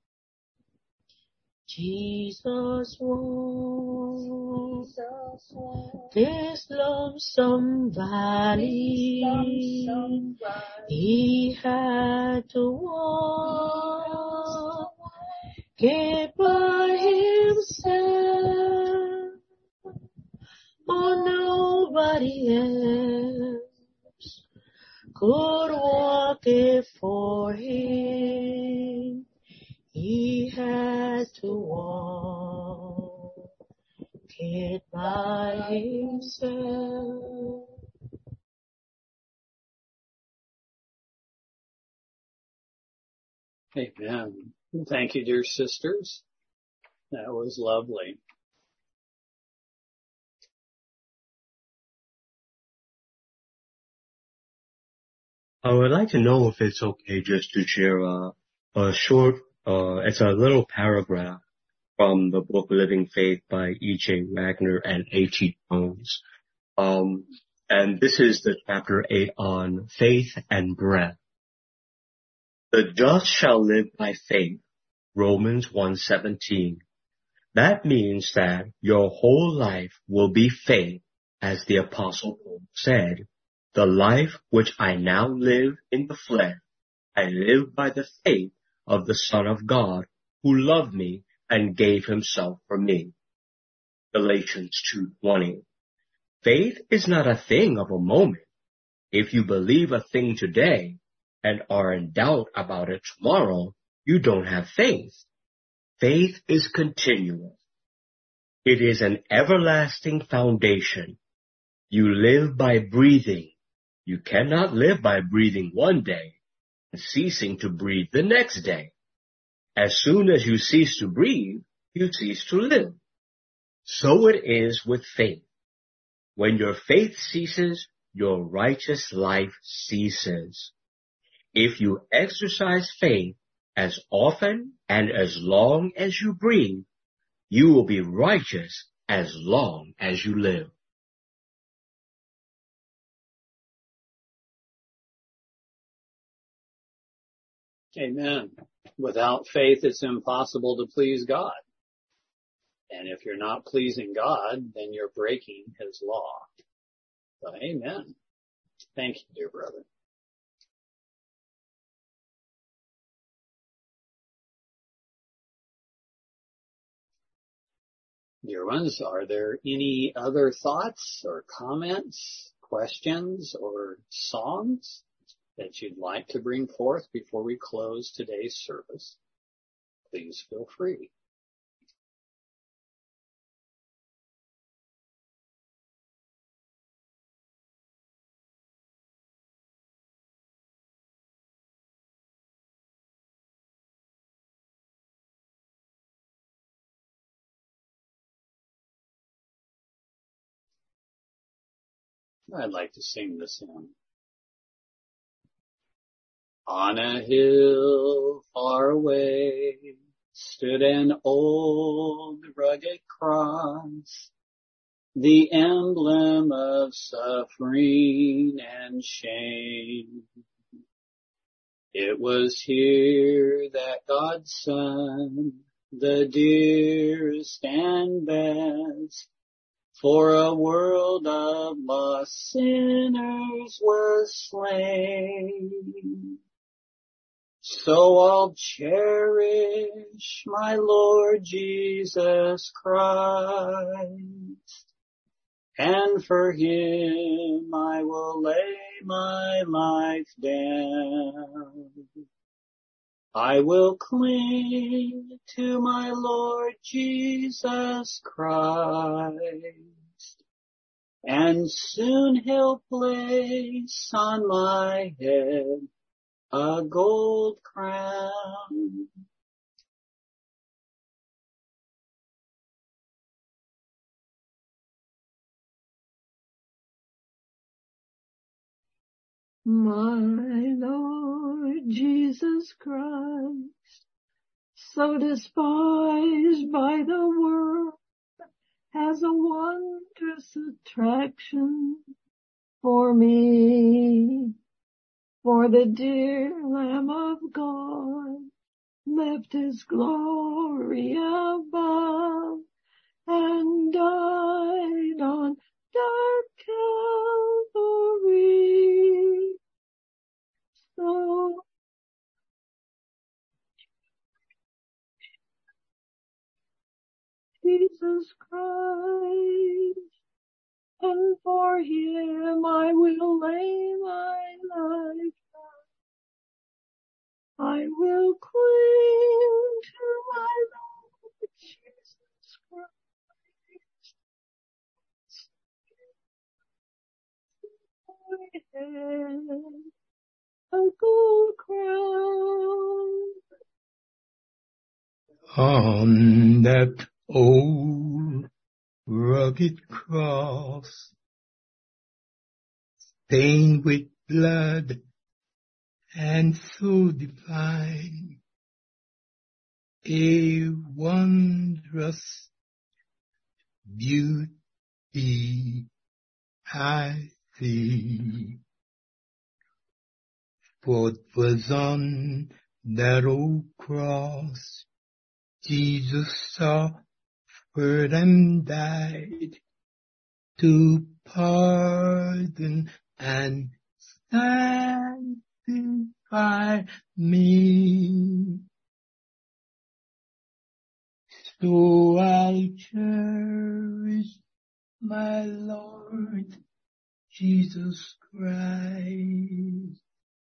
Jesus walked this lonesome valley. He had to walk it by himself. Oh, nobody else could walk it for him. He had to walk it by himself. Amen. Thank you, dear sisters. That was lovely. I would like to know if it's okay just to share a, a short, uh, it's a little paragraph from the book Living Faith by E J Wagner and A T Jones. Um, and this is the chapter eight on faith and breath. The just shall live by faith, Romans one seventeen. That means that your whole life will be faith, as the Apostle Paul said. The life which I now live in the flesh, I live by the faith of the Son of God, who loved me and gave himself for me. Galatians two twenty. Faith is not a thing of a moment. If you believe a thing today and are in doubt about it tomorrow, you don't have faith. Faith is continual. It is an everlasting foundation. You live by breathing. You cannot live by breathing one day and ceasing to breathe the next day. As soon as you cease to breathe, you cease to live. So it is with faith. When your faith ceases, your righteous life ceases. If you exercise faith as often and as long as you breathe, you will be righteous as long as you live. Amen. Without faith, it's impossible to please God. And if you're not pleasing God, then you're breaking his law. So, amen. Thank you, dear brother. Dear ones, are there any other thoughts or comments, questions, or songs that you'd like to bring forth before we close today's service? Please feel free. I'd like to sing this hymn. On a hill far away stood an old rugged cross, the emblem of suffering and shame. It was here that God's Son, the dearest and best, for a world of lost sinners was slain. So I'll cherish my Lord Jesus Christ, and for him I will lay my life down. I will cling to my Lord Jesus Christ, and soon he'll place on my head a gold crown. My Lord Jesus Christ, so despised by the world, has a wondrous attraction for me. For the dear Lamb of God left his glory above and died on dark Calvary. So Jesus Christ, and for him I will lay my life down. I will cling to my Lord Jesus Christ. My head a gold crown. On that old rugged cross, stained with blood and so divine, a wondrous beauty I see. For it was on that old cross Jesus suffered and died to pardon and sanctify me. So I'll cherish my Lord Jesus Christ,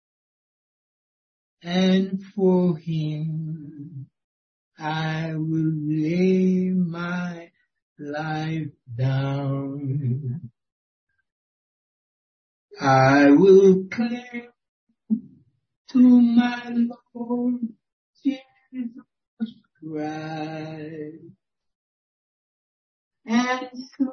and for him I will lay my life down. I will cling to my Lord Jesus Christ, and so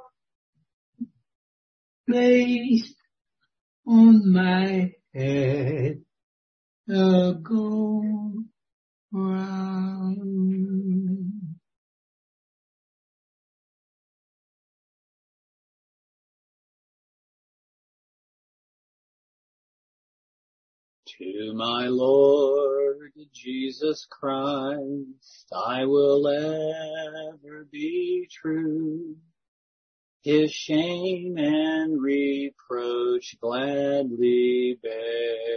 placed on my head a gold crown. To my Lord Jesus Christ I will ever be true. His shame and reproach gladly bear.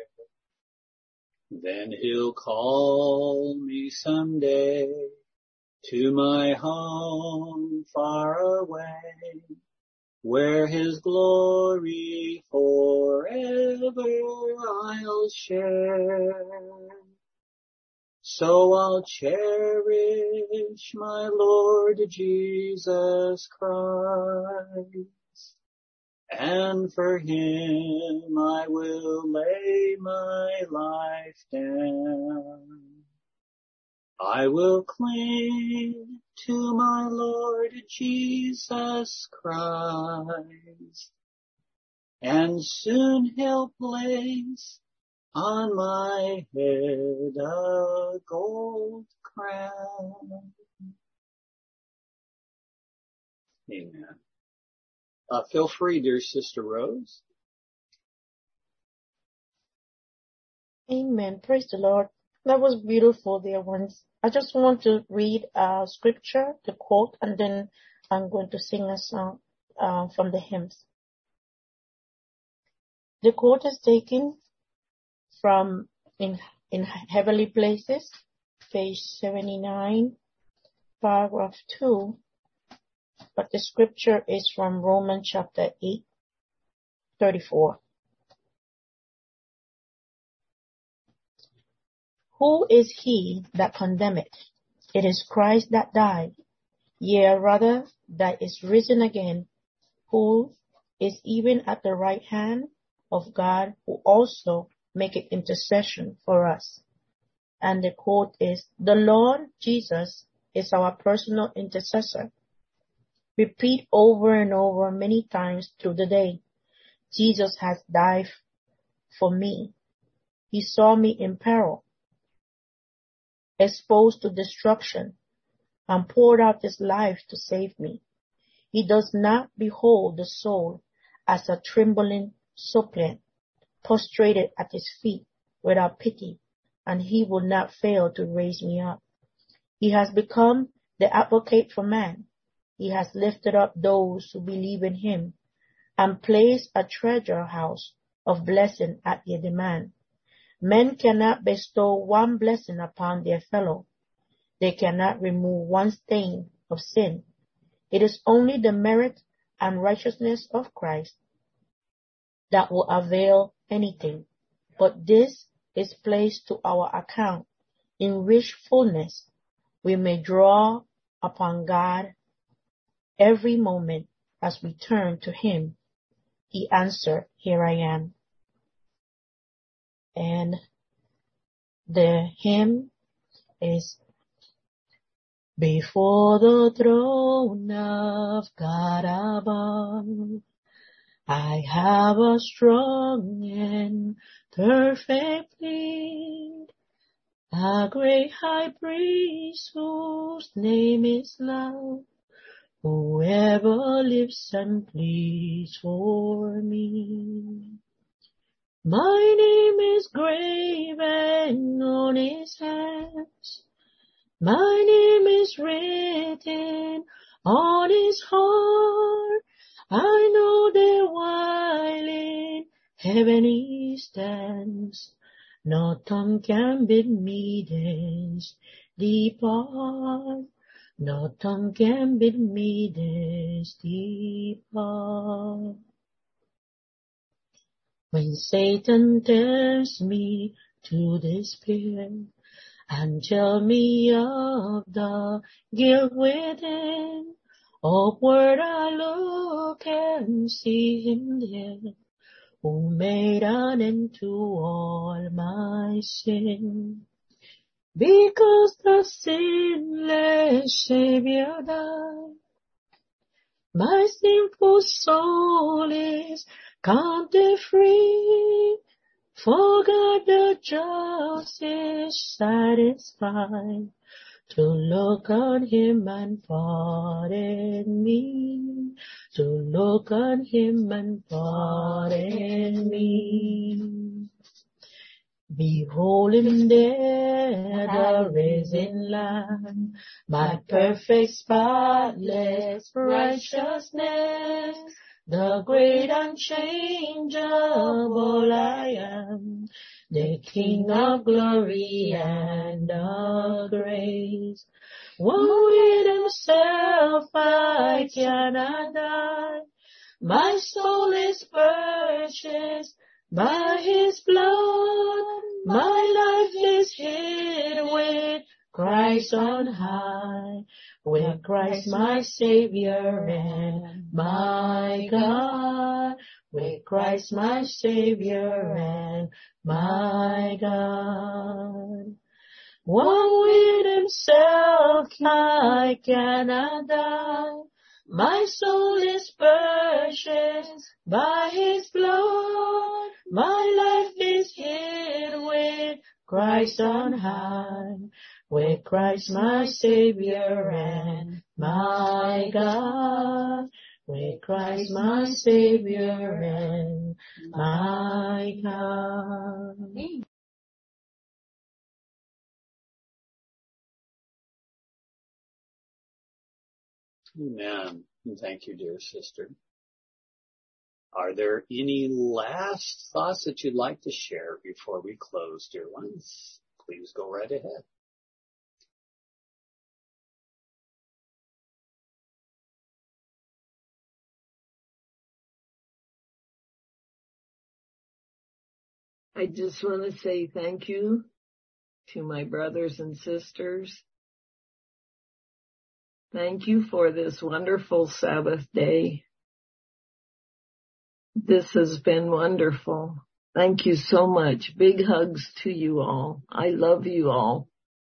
Then he'll call me someday to my home far away, where his glory forever I'll share. So I'll cherish my Lord Jesus Christ, and for him I will lay my life down. I will cling to my Lord Jesus Christ, and soon he'll place on my head a gold crown. Amen. Uh, feel free, dear Sister Rose. Amen. Praise the Lord. That was beautiful, dear ones. I just want to read a scripture, the quote, and then I'm going to sing a song uh, from the hymns. The quote is taken from in in Heavenly Places, page seventy-nine, paragraph two, but the scripture is from Romans chapter eight, thirty-four. Who is he that condemneth? It is Christ that died, yea, rather that is risen again, who is even at the right hand of God, who also maketh intercession for us. And the quote is, the Lord Jesus is our personal intercessor. Repeat over and over many times through the day. Jesus has died for me. He saw me in peril, exposed to destruction, and poured out his life to save me. He does not behold the soul as a trembling suppliant, prostrated at his feet without pity, and he will not fail to raise me up. He has become the advocate for man. He has lifted up those who believe in him and placed a treasure house of blessing at their demand. Men cannot bestow one blessing upon their fellow. They cannot remove one stain of sin. It is only the merit and righteousness of Christ that will avail anything. But this is placed to our account. In rich fullness, we may draw upon God every moment as we turn to him. He answered, here I am. And the hymn is, before the throne of God above, I have a strong and perfect plea, a great high priest whose name is love, whoever lives and pleads for me. My name is graven on his hands, my name is written on his heart. I know that while in heaven he stands, no tongue can bid me thence depart. No tongue can bid me thence depart. When Satan tempts me to despair and tell me of the guilt within, upward I look and see him there, who made an end to all my sin. Because the sinless Savior died, my sinful soul is counted free. For God the just is satisfied to look on him and pardon me, to look on him and pardon me. Behold him there, the risen Lamb, my perfect spotless righteousness, the great unchangeable I am, the King of glory and of grace. One with himself I cannot die, my soul is purchased by his blood, my life is hid with Christ on high, with Christ my Savior and my God, with Christ my Savior and my God. One with himself I cannot die, my soul is purchased by his blood, my life is hid with Christ on high, with Christ my Savior and my God, with Christ my Savior and my God. Amen. And thank you, dear sister. Are there any last thoughts that you'd like to share before we close, dear ones? Please go right ahead. I just want to say thank you to my brothers and sisters. Thank you for this wonderful Sabbath day. This has been wonderful. Thank you so much. Big hugs to you all. I love you all.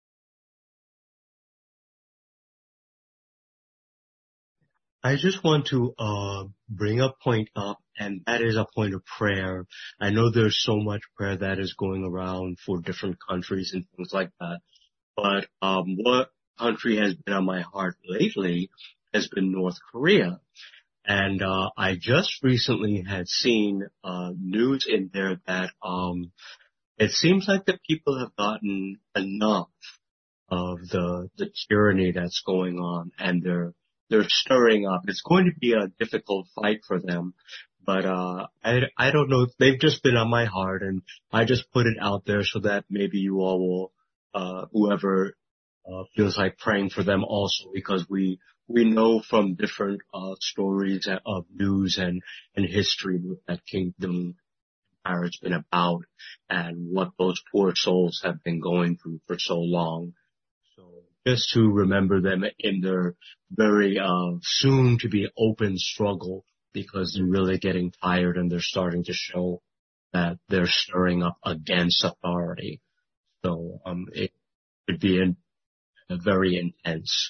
I just want to uh bring a point up, and that is a point of prayer. I know there's so much prayer that is going around for different countries and things like that, but um what country has been on my heart lately has been North Korea. And uh I just recently had seen uh news in there that um it seems like the people have gotten enough of the the tyranny that's going on, and they're they're stirring up. It's going to be a difficult fight for them, but uh I I don't know. They've just been on my heart, and I just put it out there so that maybe you all will, uh whoever uh, feels like praying for them also, because we we know from different uh stories of news and and history what that kingdom empire has been about, and what those poor souls have been going through for so long. So just to remember them in their very uh, soon to be open struggle, because they're really getting tired and they're starting to show that they're stirring up against authority. So um, it could be in, uh, very intense.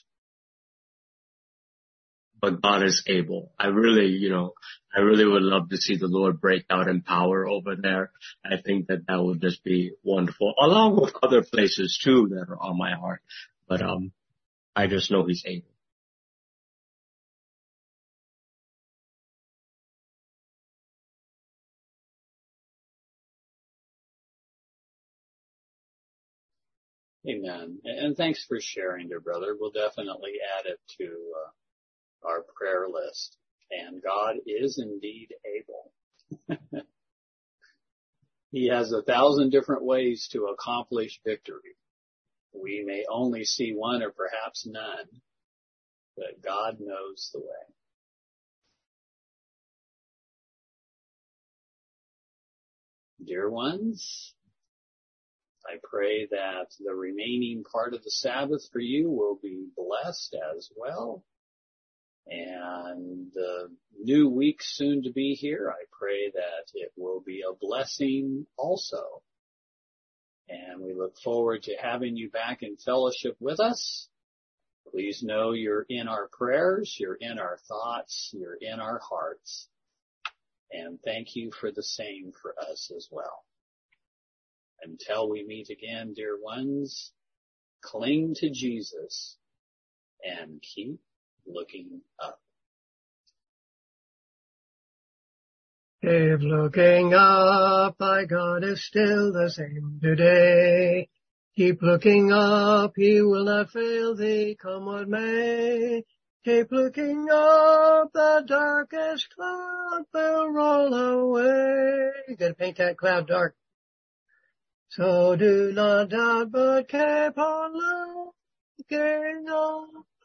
But God is able. I really, you know, I really would love to see the Lord break out in power over there. I think that that would just be wonderful, along with other places too that are on my heart. But um, I just know He's able. Amen. And thanks for sharing, dear brother. We'll definitely add it to uh, our prayer list. And God is indeed able. He has a thousand different ways to accomplish victory. We may only see one or perhaps none, but God knows the way. Dear ones, I pray that the remaining part of the Sabbath for you will be blessed as well. And the new week soon to be here, I pray that it will be a blessing also. And we look forward to having you back in fellowship with us. Please know you're in our prayers, you're in our thoughts, you're in our hearts. And thank you for the same for us as well. Until we meet again, dear ones, cling to Jesus and keep looking up. Keep looking up, thy God is still the same today. Keep looking up, he will not fail thee, come what may. Keep looking up, the darkest cloud will roll away. You gotta paint that cloud dark. So do not doubt, but keep on looking up.